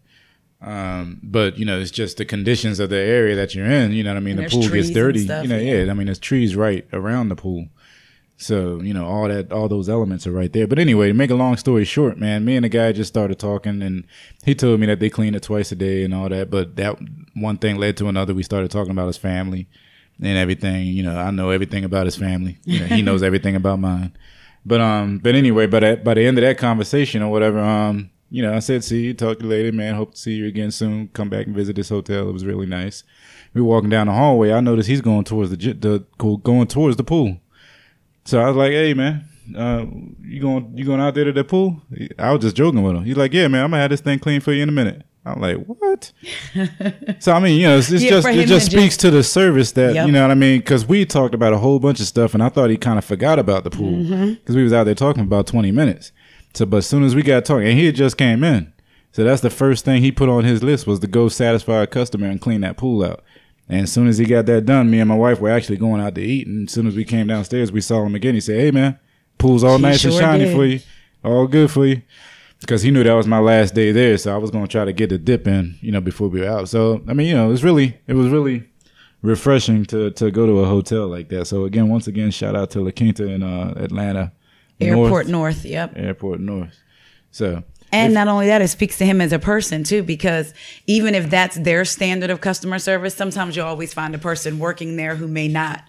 But it's just the conditions of the area that you're in. You know what I mean? And the pool gets dirty. stuff, Yeah. I mean, there's trees right around the pool. So, all those elements are right there. But anyway, to make a long story short, man, me and the guy just started talking, and he told me that they clean it twice a day and all that. But that one thing led to another. We started talking about his family and everything. I know everything about his family. He knows everything about mine. But anyway, by the end of that conversation or whatever, I said, see you, talk to you later, man. Hope to see you again soon. Come back and visit this hotel. It was really nice. We were walking down the hallway. I noticed he's going towards going towards the pool. So I was like, hey, man, you going out there to the pool? I was just joking with him. He's like, yeah, man, I'm going to have this thing clean for you in a minute. I'm like, what? So, I mean, it just speaks to the service that, Yep. you know what I mean? Because we talked about a whole bunch of stuff, and I thought he kind of forgot about the pool because we was out there talking about 20 minutes. So, but as soon as we got talking, and he had just came in. So that's the first thing he put on his list was to go satisfy a customer and clean that pool out. And as soon as he got that done, me and my wife were actually going out to eat. And as soon as we came downstairs, we saw him again. He said, hey, man, pool's all nice and shiny for you. All good for you. Because he knew that was my last day there. So I was going to try to get the dip in, before we were out. So, I mean, it was really refreshing to go to a hotel like that. So, once again, shout out to La Quinta in Atlanta. Airport North, yep. Airport North. So... And not only that, it speaks to him as a person too, because even if that's their standard of customer service, sometimes you'll always find a person working there who may not,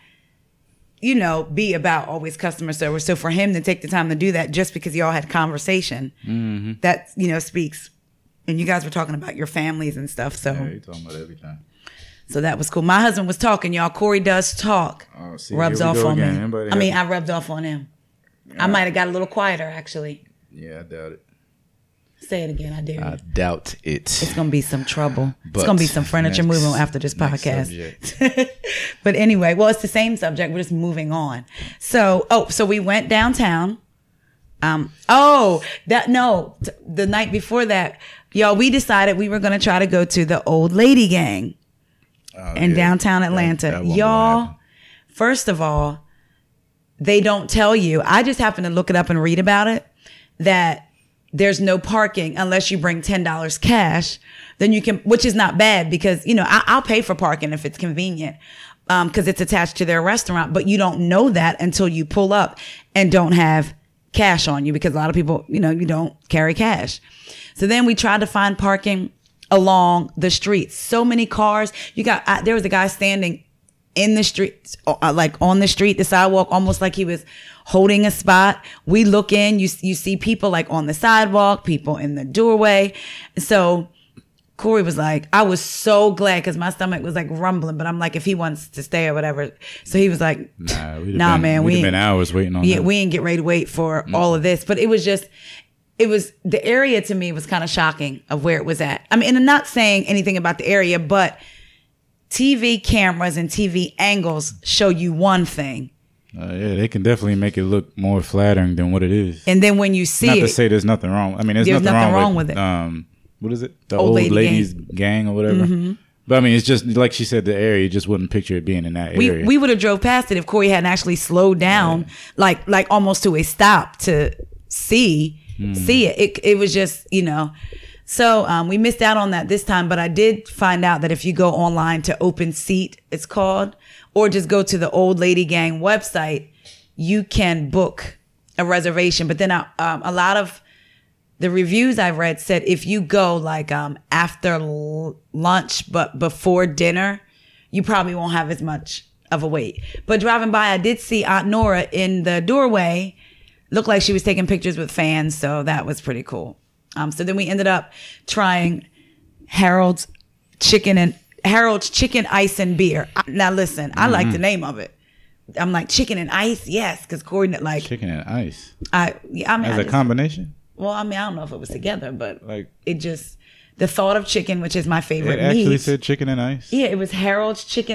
be about always customer service. So for him to take the time to do that just because y'all had conversation, that, speaks. And you guys were talking about your families and stuff. So yeah, you're talking about everything. So that was cool. My husband was talking, y'all. Corey does talk. Oh, see, rubs off on again. me. I rubbed off on him. I might have got a little quieter, actually. Yeah, I doubt it. Say it again. I dare you. I doubt it. It's going to be some trouble. It's going to be some furniture moving after this podcast. But anyway, well, it's the same subject. We're just moving on. So we went downtown. The night before that, y'all, we decided we were going to try to go to the Old Lady Gang in downtown Atlanta. That y'all, first of all, they don't tell you. I just happened to look it up and read about it, that there's no parking unless you bring $10 cash. Then you can, which is not bad because, I'll pay for parking if it's convenient, because it's attached to their restaurant. But you don't know that until you pull up and don't have cash on you, because a lot of people, you don't carry cash. So then we tried to find parking along the streets. So many cars. There was a guy standing in the street, like on the street, the sidewalk, almost like he was holding a spot. We look in, you see people like on the sidewalk, people in the doorway. So Corey was like, I was so glad because my stomach was like rumbling, but I'm like, if he wants to stay or whatever. So he was like, nah, man, we'd have been hours waiting on that. We ain't get ready to wait for all of this. But it was the area to me was kind of shocking of where it was at. I mean, and I'm not saying anything about the area, but TV cameras and TV angles show you one thing. Yeah, they can definitely make it look more flattering than what it is. And then when you see Not it, to say there's nothing wrong. I mean, there's nothing wrong with it. What is it? The old ladies gang or whatever. Mm-hmm. But I mean, it's just like she said, the area. You just wouldn't picture it being in that area. We would have drove past it if Corey hadn't actually slowed down, like almost to a stop to see it. It was just, you know. So we missed out on that this time, but I did find out that if you go online to Open Seat, it's called, or just go to the Old Lady Gang website, you can book a reservation. But then a lot of the reviews I've read said if you go like after lunch but before dinner, you probably won't have as much of a wait. But driving by, I did see Aunt Nora in the doorway. Looked like she was taking pictures with fans, so that was pretty cool. So then we ended up trying Harold's chicken ice and beer. Now listen, I like the name of it. I'm like, chicken and ice, yes, because Corey like chicken and ice. As a combination. Well, I mean, I don't know if it was together, but like it just the thought of chicken, which is my favorite meat. It actually said chicken and ice. Yeah, it was Harold's chicken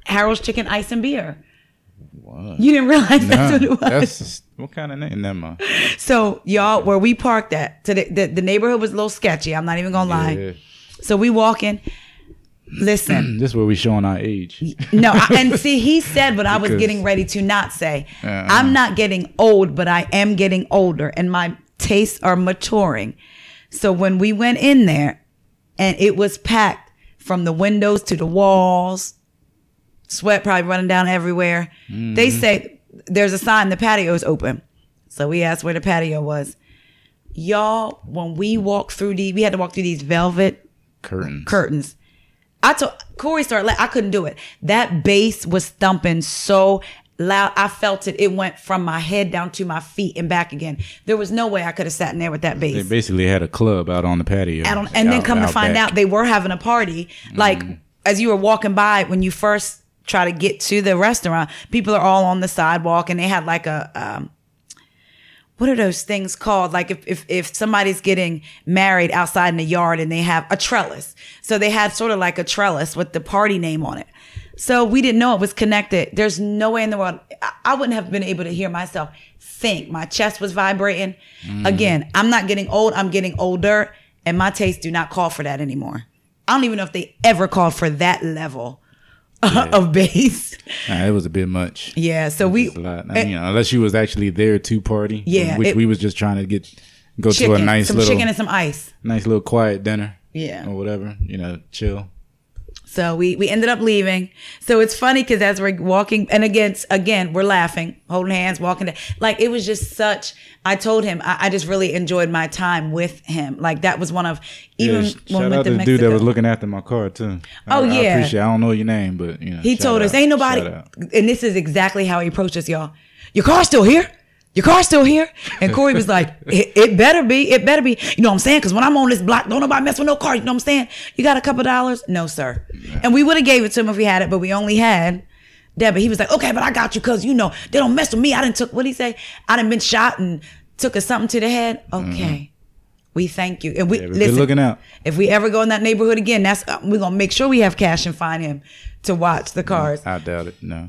ice and beer. What? You didn't realize that's what it was. What kind of name? Never mind. So y'all, where we parked at, so the neighborhood was a little sketchy. I'm not even gonna lie. So we walk in. Listen, this is where we showing our age. No, and see, he said what I was getting ready to not say. I'm not getting old, but I am getting older, and my tastes are maturing. So when we went in there, and it was packed from the windows to the walls, sweat probably running down everywhere. They say there's a sign the patio is open. So we asked where the patio was. Y'all, when we walked through we had to walk through these velvet curtains. I told Corey I couldn't do it. That bass was thumping so loud. I felt it. It went from my head down to my feet and back again. There was no way I could have sat in there with that bass. They basically had a club out on the patio. And then come to find out they were having a party. Like as you were walking by, when you first try to get to the restaurant, people are all on the sidewalk, and they had like a what are those things called? Like if somebody's getting married outside in the yard and they have a trellis. So they had sort of like a trellis with the party name on it. So we didn't know it was connected. There's no way in the world. I wouldn't have been able to hear myself think. My chest was vibrating. Again, I'm not getting old. I'm getting older, and my tastes do not call for that anymore. I don't even know if they ever called for that level of bass. It was a bit much. Yeah, so a lot. I mean, unless you was actually there to party. Yeah, which we was just trying to go to a nice some little chicken and some ice. Nice little quiet dinner. Yeah, or whatever. Chill. So we ended up leaving. So it's funny because as we're walking, and again, we're laughing, holding hands, walking. Like it was just such. I told him I just really enjoyed my time with him. Like that was one of when we went to Mexico. Shout out to the dude that was looking after my car too. I appreciate. I don't know your name, but he told us ain't nobody. And this is exactly how he approached us, y'all. Your car's still here. Your car's still here? And Corey was like, it better be. It better be. You know what I'm saying? Because when I'm on this block, don't nobody mess with no car. You know what I'm saying? You got a couple $? No, sir. Yeah. And we would have gave it to him if we had it, but we only had Deb. He was like, okay, but I got you because, they don't mess with me. I didn't what'd he say? I done been shot and took something to the head. Okay. We thank you. And we listen, good looking out. If we ever go in that neighborhood again, we're going to make sure we have cash and find him to watch the cars. I doubt it. No.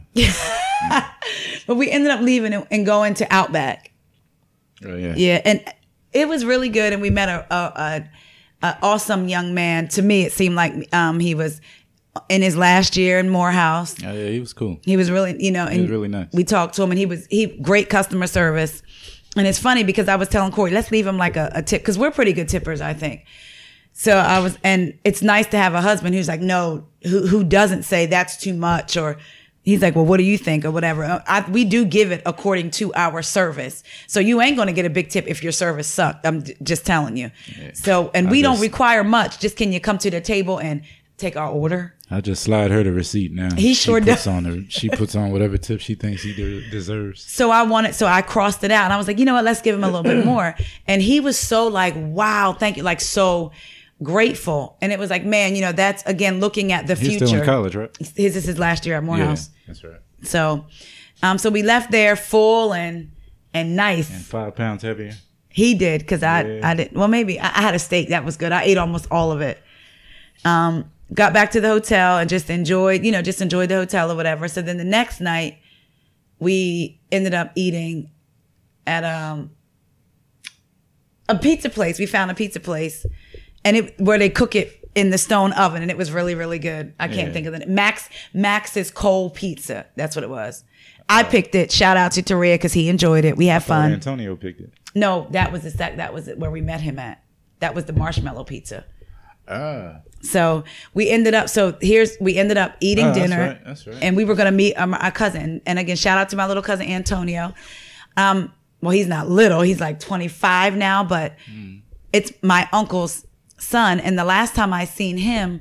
But we ended up leaving and going to Outback. Oh, yeah. Yeah. And it was really good. And we met a awesome young man. To me, it seemed like he was in his last year in Morehouse. Oh, yeah, he was cool. He was really, he was really nice. We talked to him, and he great customer service. And it's funny because I was telling Corey, let's leave him like a tip, because we're pretty good tippers, I think. So and it's nice to have a husband who's like, no, who doesn't say that's too much, or he's like, well, what do you think, or whatever. We do give it according to our service. So you ain't going to get a big tip if your service sucked. I'm just telling you. Yeah. So, and we don't require much. Just can you come to the table and take our order? I just slide her the receipt now. She puts on whatever tip she thinks he deserves. So I crossed it out, and I was like, you know what? Let's give him a little bit more. And he was so like, wow, thank you. Like so grateful. And it was like, man, that's again, looking at the future. He's still in college, right? This is his last year at Morehouse. Yeah, that's right. So we left there full and nice. And 5 pounds heavier. He did. Cause I didn't, well, maybe I had a steak. That was good. I ate almost all of it. Got back to the hotel and just enjoyed the hotel or whatever. So then the next night we ended up eating at a pizza place. We found a pizza place, and where they cook it in the stone oven, and it was really, really good. I can't think of it. Max's Cold Pizza. That's what it was. I picked it. Shout out to Taria because he enjoyed it. We had fun. Antonio picked it. No, that was where we met him at. That was the marshmallow pizza. So we ended up eating dinner. That's right. And we were going to meet our cousin. And again, shout out to my little cousin Antonio. Well, he's not little. He's like 25 now, but it's my uncle's son. And the last time I seen him,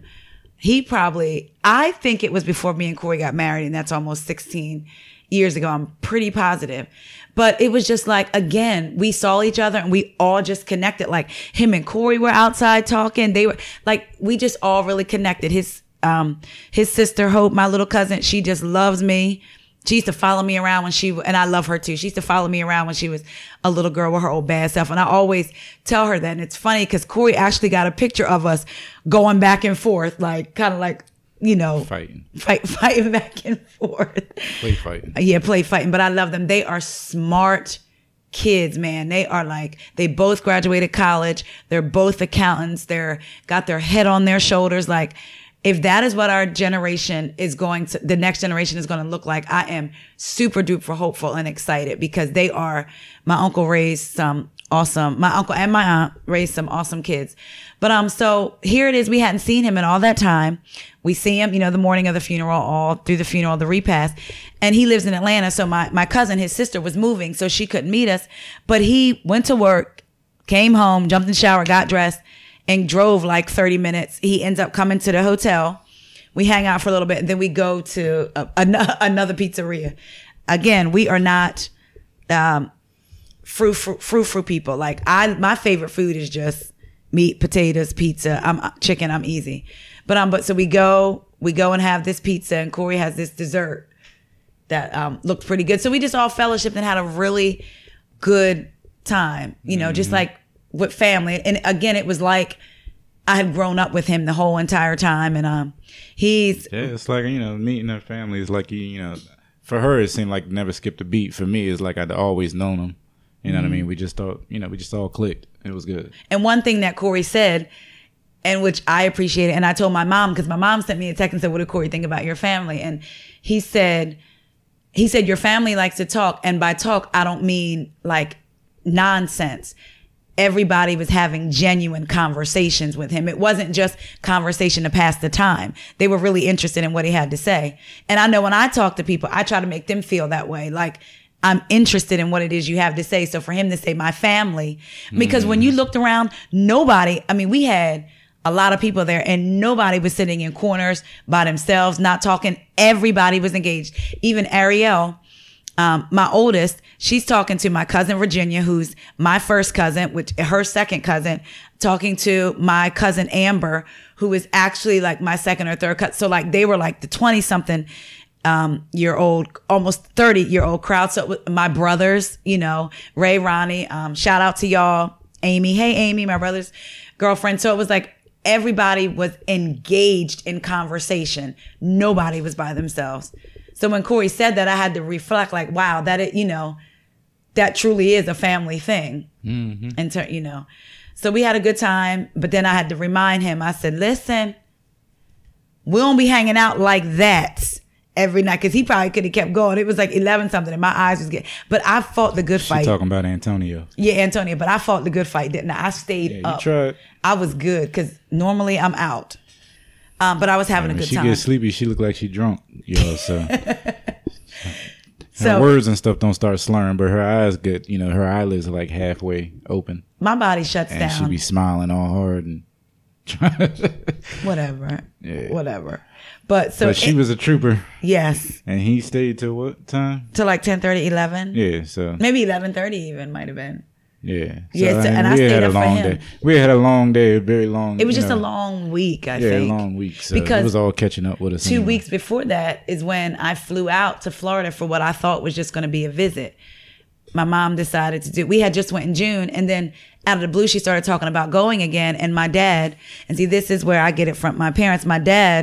I think it was before me and Corey got married, and that's almost 16 years ago. I'm pretty positive. But it was just like, again, we saw each other and we all just connected. Like him and Corey were outside talking. They were like, we just all really connected. His sister Hope, my little cousin, she just loves me. She used to follow me around and I love her too. She used to follow me around when she was a little girl with her old bad self. And I always tell her that. And it's funny because Corey actually got a picture of us going back and forth, like kind of like, fighting back and forth. Play fighting. Yeah, play fighting. But I love them. They are smart kids, man. They both graduated college. They're both accountants. Got their head on their shoulders. Like, if that is what our generation the next generation is going to look like, I am super duper hopeful and excited because my uncle and my aunt raised some awesome kids. But, so here it is. We hadn't seen him in all that time. We see him, the morning of the funeral, all through the funeral, the repast. And he lives in Atlanta. So my cousin, his sister was moving, so she couldn't meet us, but he went to work, came home, jumped in the shower, got dressed, and drove like 30 minutes. He ends up coming to the hotel. We hang out for a little bit, and then we go to another pizzeria. Again, we are not frou-frou people. Like my favorite food is just meat, potatoes, pizza. Chicken. I'm easy. But so we go and have this pizza, and Corey has this dessert that looked pretty good. So we just all fellowshiped and had a really good time. Just like with family. And again, it was like I had grown up with him the whole entire time. And it's like, meeting her family is like, for her, it seemed like never skipped a beat. For me, it's like I'd always known him. You know what I mean? We just thought, we just all clicked. It was good. And one thing that Corey said, and which I appreciated, and I told my mom, because my mom sent me a text and said, what did Corey think about your family? And he said, your family likes to talk. And by talk, I don't mean like nonsense. Everybody was having genuine conversations with him. It wasn't just conversation to pass the time. They were really interested in what he had to say. And I know when I talk to people, I try to make them feel that way. Like, I'm interested in what it is you have to say. So for him to say my family, because when you looked around, we had a lot of people there and nobody was sitting in corners by themselves, not talking. Everybody was engaged. Even Ariel, my oldest, she's talking to my cousin Virginia, who's my first cousin, which her second cousin, talking to my cousin Amber, who is actually like my second or third cousin. So like they were like the 20-something year old, almost 30-year-old crowd. So my brothers, Ray, Ronnie, shout out to y'all, Amy. Hey, Amy, my brother's girlfriend. So it was like everybody was engaged in conversation. Nobody was by themselves. So when Corey said that, I had to reflect like, wow, that truly is a family thing. Mm-hmm. And so we had a good time, but then I had to remind him, I said, listen, we won't be hanging out like that every night, because he probably could have kept going. It was like 11 something and my eyes was getting, but I fought the good fight. She's talking about Antonio. Yeah, Antonio, but I fought the good fight, didn't I? I stayed up. You tried. I was good because normally I'm out. But I was having a good time. When she gets sleepy, she look like she drunk. So her words and stuff don't start slurring, but her eyes get, her eyelids are like halfway open. My body shuts down. And she be smiling all hard and whatever. Yeah. Whatever. But she was a trooper. Yes. And he stayed till what time? Till like 10:30, 11. Yeah, so maybe 11:30 even might have been. Yeah. So, and I stayed up for him. We had a long day, very long. It was just a long week, I think. Yeah, a long week. So because it was all catching up with us. 2 weeks before that is when I flew out to Florida for what I thought was just going to be a visit. My mom decided to do, we had just went in June, and then out of the blue, she started talking about going again. And my dad, and see, this is where I get it from my parents. My dad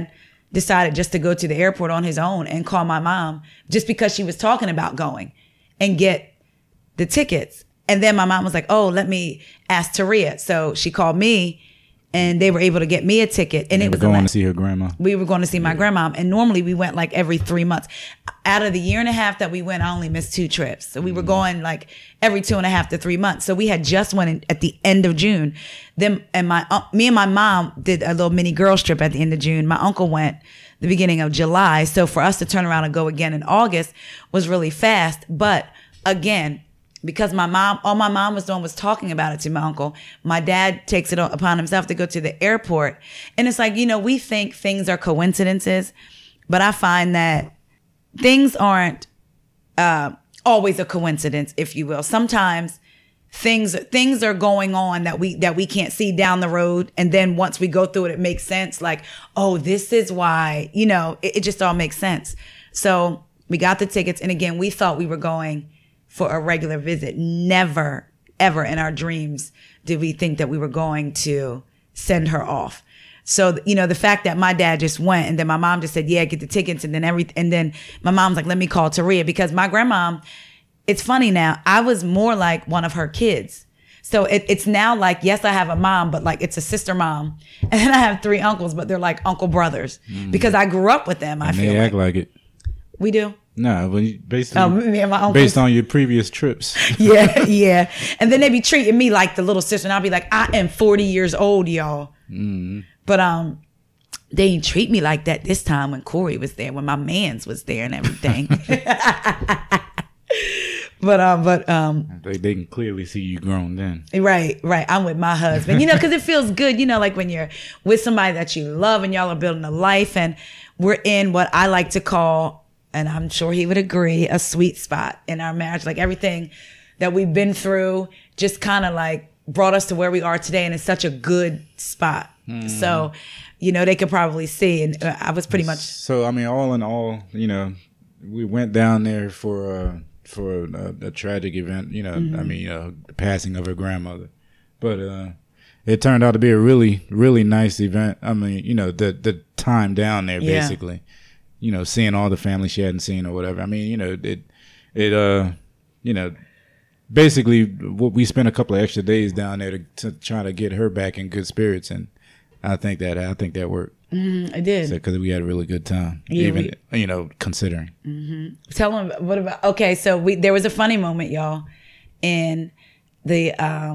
decided just to go to the airport on his own and call my mom just because she was talking about going and get the tickets. And then my mom was like, oh, let me ask Taria. So she called me and they were able to get me a ticket. And it was going to see her grandma. We were going to see my grandma. And normally we went like every 3 months. Out of the year and a half that we went, I only missed 2 trips. So we were going like every 2.5 to 3 months. So we had just went in at the end of June. Then, and me and my mom did a little mini girls trip at the end of June. My uncle went the beginning of July. So for us to turn around and go again in August was really fast. But again, because all my mom was doing was talking about it to my uncle. My dad takes it upon himself to go to the airport. And it's like, we think things are coincidences, but I find that things aren't always a coincidence, if you will. Sometimes things are going on that we can't see down the road. And then once we go through it, it makes sense. Like, oh, this is why, it just all makes sense. So we got the tickets. And again, we thought we were going for a regular visit. Never, ever in our dreams did we think that we were going to send her off. So, the fact that my dad just went and then my mom just said, yeah, get the tickets. And then my mom's like, let me call Taria, because my grandmom, it's funny now, I was more like one of her kids. So it's now like, yes, I have a mom, but like it's a sister mom. And then I have 3 uncles, but they're like uncle brothers because I grew up with them. I feel they act like it. We do. No, but me and my uncles. based on your previous trips. yeah. And then they be treating me like the little sister. And I'll be like, I am 40 years old, y'all. But they didn't treat me like that this time when Corey was there, when my mans was there and everything. But they can clearly see you grown then. Right. I'm with my husband, because it feels good, like when you're with somebody that you love and y'all are building a life, and we're in what I like to call, and I'm sure he would agree, a sweet spot in our marriage. Like everything that we've been through just kind of like brought us to where we are today, and it's such a good spot. So, they could probably see, and I was pretty much. So, I mean, all in all, we went down there for a tragic event, the passing of her grandmother. But it turned out to be a really, really nice event. I mean, the time down there, basically, seeing all the family she hadn't seen or whatever. I mean, basically we spent a couple of extra days down there to try to get her back in good spirits. And I think that worked. I did. Because we had a really good time, considering. Tell them what about. Okay, so there was a funny moment, y'all, in the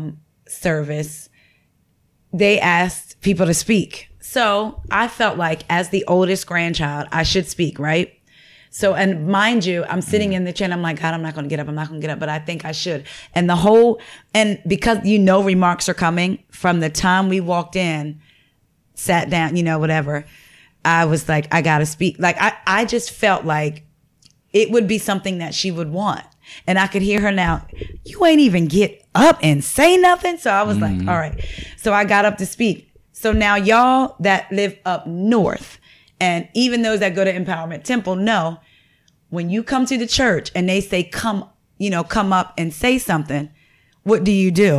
service. They asked people to speak, so I felt like as the oldest grandchild, I should speak, right? So, and mind you, I'm sitting in the chair and I'm like, God, I'm not going to get up, but I think I should. And because remarks are coming from the time we walked in, sat down, whatever, I was like, I got to speak. Like, I just felt like it would be something that she would want. And I could hear her now, you ain't even get up and say nothing. So I was like, all right. So I got up to speak. So now y'all that live up north, and even those that go to Empowerment Temple know, when you come to the church and they say, come up and say something, what do?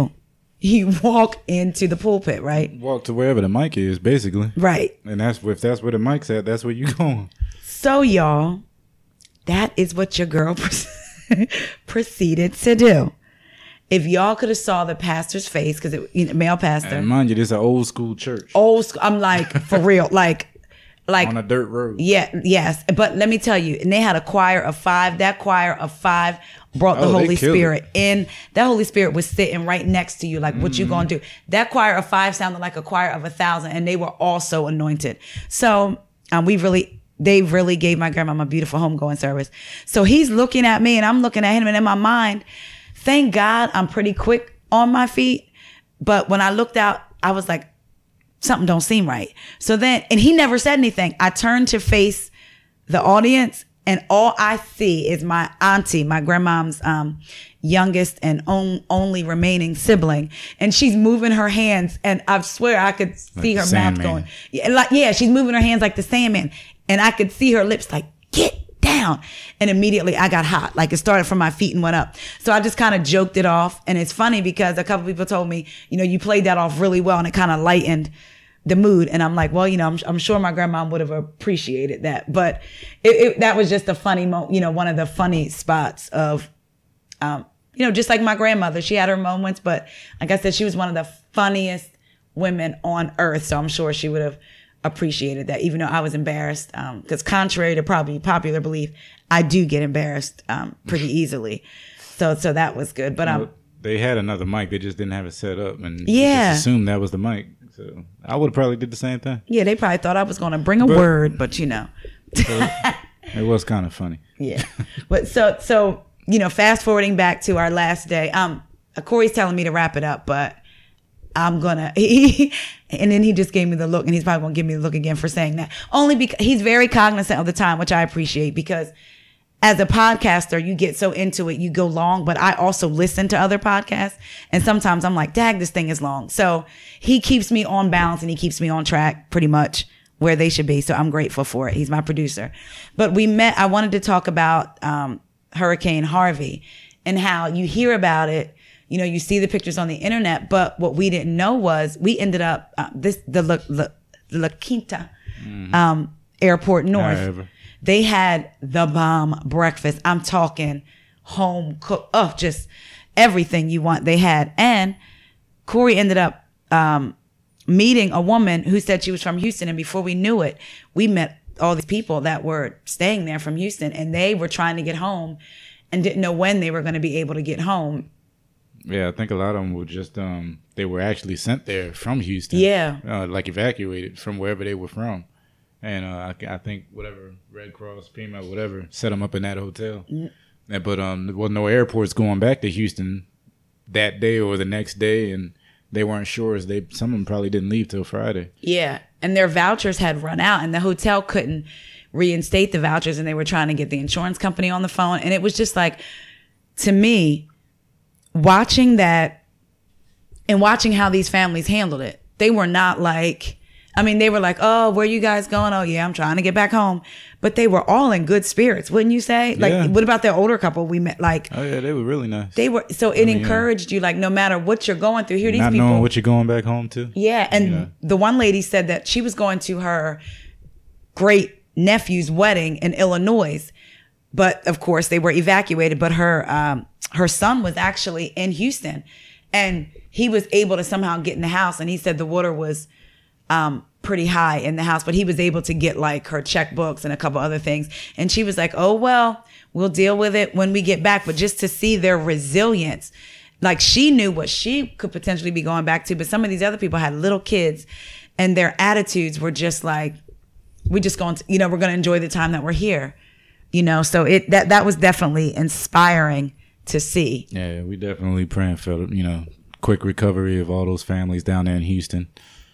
You walk into the pulpit, right? Walk to wherever the mic is, basically. Right. And if that's where the mic's at, that's where you going. So y'all, that is what your girl proceeded to do. If y'all could have saw the pastor's face, because male pastor. And mind you, this is an old school church. Old school. I'm like, for real, like on a dirt road. Yeah, yes. But let me tell you, and they had a choir of 5. That choir of 5 brought the Holy Spirit in. That Holy Spirit was sitting right next to you. Like, what you gonna do? That choir of 5 sounded like a choir of 1,000, and they were also anointed. So they really gave my grandma a beautiful homegoing service. So he's looking at me and I'm looking at him, and in my mind, thank God I'm pretty quick on my feet. But when I looked out, I was like, something don't seem right. So then, and he never said anything. I turned to face the audience, and all I see is my auntie, my grandmom's youngest and only remaining sibling. And she's moving her hands, and I swear I could see her mouth going. Yeah, she's moving her hands like the Sandman. And I could see her lips like, get down. And immediately I got hot. Like, it started from my feet and went up. So I just kind of joked it off. And it's funny because a couple people told me, you played that off really well, and it kind of lightened the mood. And I'm like, well, I'm sure my grandma would have appreciated that. But that was just a funny moment, one of the funny spots of, just like my grandmother, she had her moments, but like I said, she was one of the funniest women on earth. So I'm sure she would have appreciated that, even though I was embarrassed. Because contrary to probably popular belief, I do get embarrassed pretty easily. So that was good. But they had another mic, they just didn't have it set up, and just assumed that was the mic. So I would have probably did the same thing. Yeah, they probably thought I was going to bring a word, but so it was kind of funny. Yeah, but so fast forwarding back to our last day. Corey's telling me to wrap it up, but I'm gonna. And then he just gave me the look, and he's probably gonna give me the look again for saying that. Only because he's very cognizant of the time, which I appreciate, because as a podcaster, you get so into it, you go long, but I also listen to other podcasts. And sometimes I'm like, dag, this thing is long. So he keeps me on balance and he keeps me on track pretty much where they should be. So I'm grateful for it. He's my producer. But I wanted to talk about Hurricane Harvey and how you hear about it. You see the pictures on the internet, but what we didn't know was we ended up, the La Quinta airport north. They had the bomb breakfast. I'm talking home cooked, just everything you want they had. And Corey ended up meeting a woman who said she was from Houston. And before we knew it, we met all these people that were staying there from Houston, and they were trying to get home and didn't know when they were going to be able to get home. Yeah, I think a lot of them were just, they were actually sent there from Houston. Yeah. Like evacuated from wherever they were from. And I think whatever, Red Cross, FEMA, whatever, set them up in that hotel. Mm-hmm. But there wasn't no airports going back to Houston that day or the next day, and they weren't sure as some of them probably didn't leave till Friday. Yeah, and their vouchers had run out, and the hotel couldn't reinstate the vouchers, and they were trying to get the insurance company on the phone. And it was just like, to me, watching that and watching how these families handled it, they were not like, they were like, oh, where you guys going? Oh, yeah, I'm trying to get back home. But they were all in good spirits, wouldn't you say? Like, What about their older couple we met? Like, oh, yeah, they were really nice. They were. So it encouraged you, like, no matter what you're going through, here these people. Not knowing what you're going back home to. Yeah. And the one lady said that she was going to her great nephew's wedding in Illinois. But, of course, they were evacuated. But her son was actually in Houston. And he was able to somehow get in the house. And he said the water was pretty high in the house, but he was able to get like her checkbooks and a couple other things. And she was like, oh, well, we'll deal with it when we get back. But just to see their resilience, like she knew what she could potentially be going back to. But some of these other people had little kids and their attitudes were just like, we're just going to, we're going to enjoy the time that we're here, so that was definitely inspiring to see. Yeah, we definitely praying for, quick recovery of all those families down there in Houston.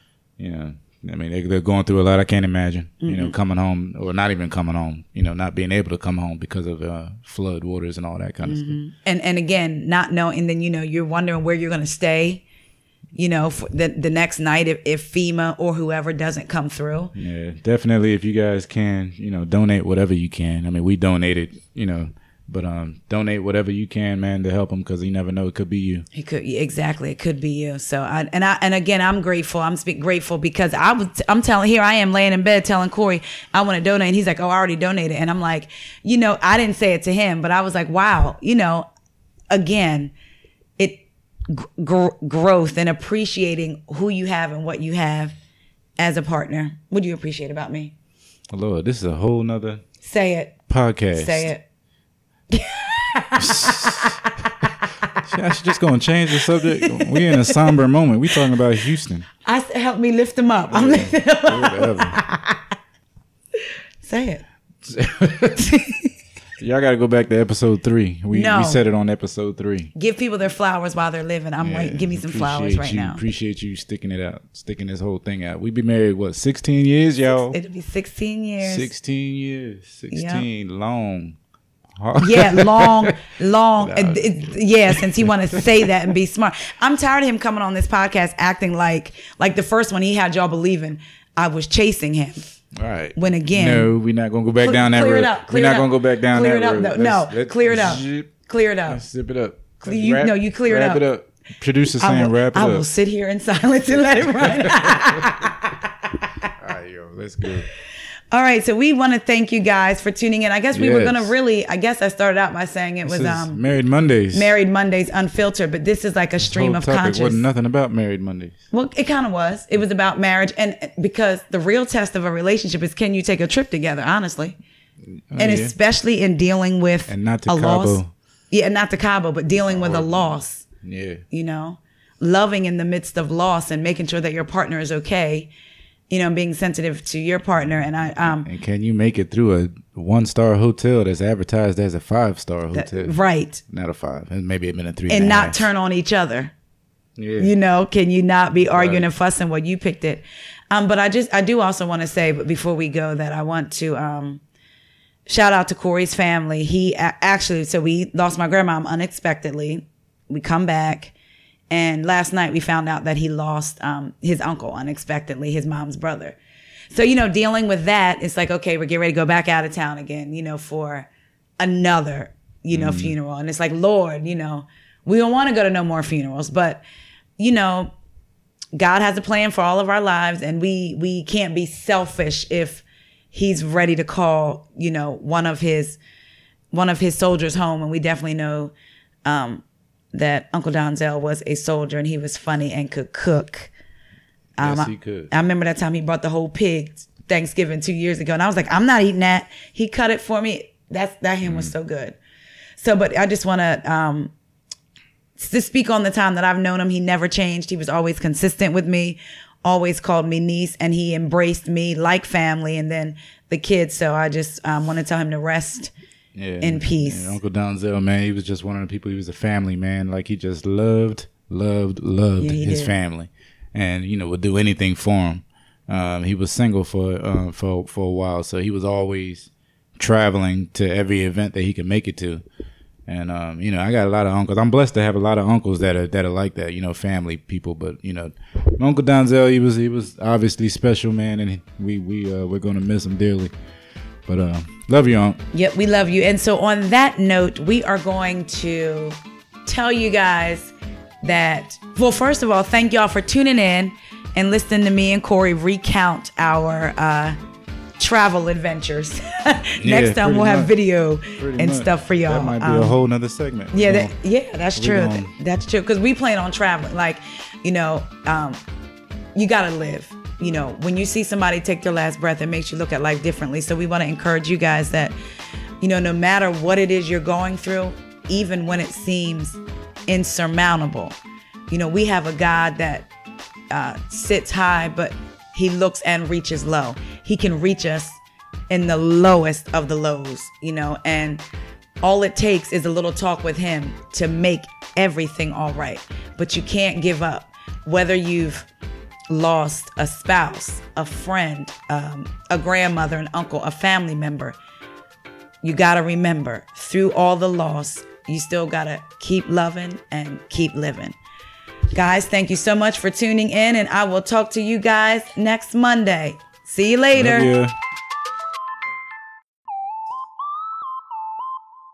They're going through a lot. I can't imagine, coming home or not even coming home, not being able to come home because of flood waters and all that kind of stuff. And again, not knowing, and then, you're wondering where you're going to stay, for the next night if FEMA or whoever doesn't come through. Yeah, definitely. If you guys can, donate whatever you can. We donated, but donate whatever you can, man, to help them, because you never know, it could be you. It could, exactly, it could be you. So again, I'm grateful. I'm grateful because I'm telling, here I am laying in bed telling Corey I want to donate. And he's like, oh, I already donated, and I'm like, I didn't say it to him, but I was like, wow, again, growth and appreciating who you have and what you have as a partner. What do you appreciate about me? Lord, this is a whole nother say it podcast. Say it. I should just go and change the subject. We're in a somber moment. We talking about Houston. Help me lift him up. I'm lifting him up. Say it. Y'all got to go back to episode 3. We said it on episode 3. Give people their flowers while they're living. I'm waiting. Give me some flowers right now. Appreciate you sticking this whole thing out. We've been married, 16 years, y'all? It'll be 16 years. 16 years. 16, yep. Long. Yeah, long. Since he want to say that and be smart. I'm tired of him coming on this podcast acting like the first one he had y'all believing I was chasing him. All right. When again, no, we're not gonna go back down that road. We're not gonna go back down that road. Let's clear it up. Clear it up. Let's zip it up. You clear it up. Wrap it up. Producer saying wrap it up. I will sit here in silence and let it run. Let's go. All right, so we want to thank you guys for tuning in. I guess we were gonna I started out by saying it was Married Mondays. Married Mondays Unfiltered, but this is like a stream of consciousness. Wasn't nothing about Married Mondays. Well, it kind of was. It was about marriage, and because the real test of a relationship is, can you take a trip together? Honestly, especially in dealing with and not to a Cabo. loss. Yeah, not to Cabo, but dealing with a loss. Yeah, loving in the midst of loss and making sure that your partner is okay. Being sensitive to your partner, and and can you make it through a 1-star hotel that's advertised as a 5-star hotel? Right. Not a 5, and maybe it been a 3. And not turn on each other. Yeah. Can you not be arguing and fussing while you picked it? But I do also want to say, but before we go, that I want to shout out to Corey's family. He so we lost my grandmom unexpectedly. We come back. And last night we found out that he lost his uncle unexpectedly, his mom's brother. So, dealing with that, it's like, okay, we're getting ready to go back out of town again, for another, funeral. And it's like, Lord, we don't want to go to no more funerals. But, God has a plan for all of our lives. And we can't be selfish if he's ready to call, one of his soldiers home. And we definitely know that Uncle Donzel was a soldier and he was funny and could cook. Yes, he could. I remember that time he brought the whole pig Thanksgiving 2 years ago, and I was like, I'm not eating that. He cut it for me. That ham was so good. So, but I just want to speak on the time that I've known him. He never changed. He was always consistent with me, always called me niece, and he embraced me like family, and then the kids. So I just want to tell him to rest in peace. Uncle Donzel, man, he was just one of the people. He was a family man. Like, he just loved his family, and would do anything for him. He was single for a while, so he was always traveling to every event that he could make it to. And I got a lot of uncles. I'm blessed to have a lot of uncles that are like that, family people. But Uncle Donzel, he was obviously special, man, and we're gonna miss him dearly. But love you, Unc. Yep, we love you. And so on that note, we are going to tell you guys that, well, first of all, thank y'all for tuning in and listening to me and Corey recount our travel adventures. Next time we'll have video and stuff for y'all. That might be a whole nother segment. Yeah, that's true. That's true. Because we plan on traveling. Like, you got to live. When you see somebody take their last breath, it makes you look at life differently. So we want to encourage you guys that, no matter what it is you're going through, even when it seems insurmountable, we have a God that sits high, but he looks and reaches low. He can reach us in the lowest of the lows, and all it takes is a little talk with him to make everything all right. But you can't give up, whether you've lost a spouse, a friend, a grandmother, an uncle, a family member. You got to remember, through all the loss, you still got to keep loving and keep living. Guys, thank you so much for tuning in, and I will talk to you guys next Monday. See you later. Love you.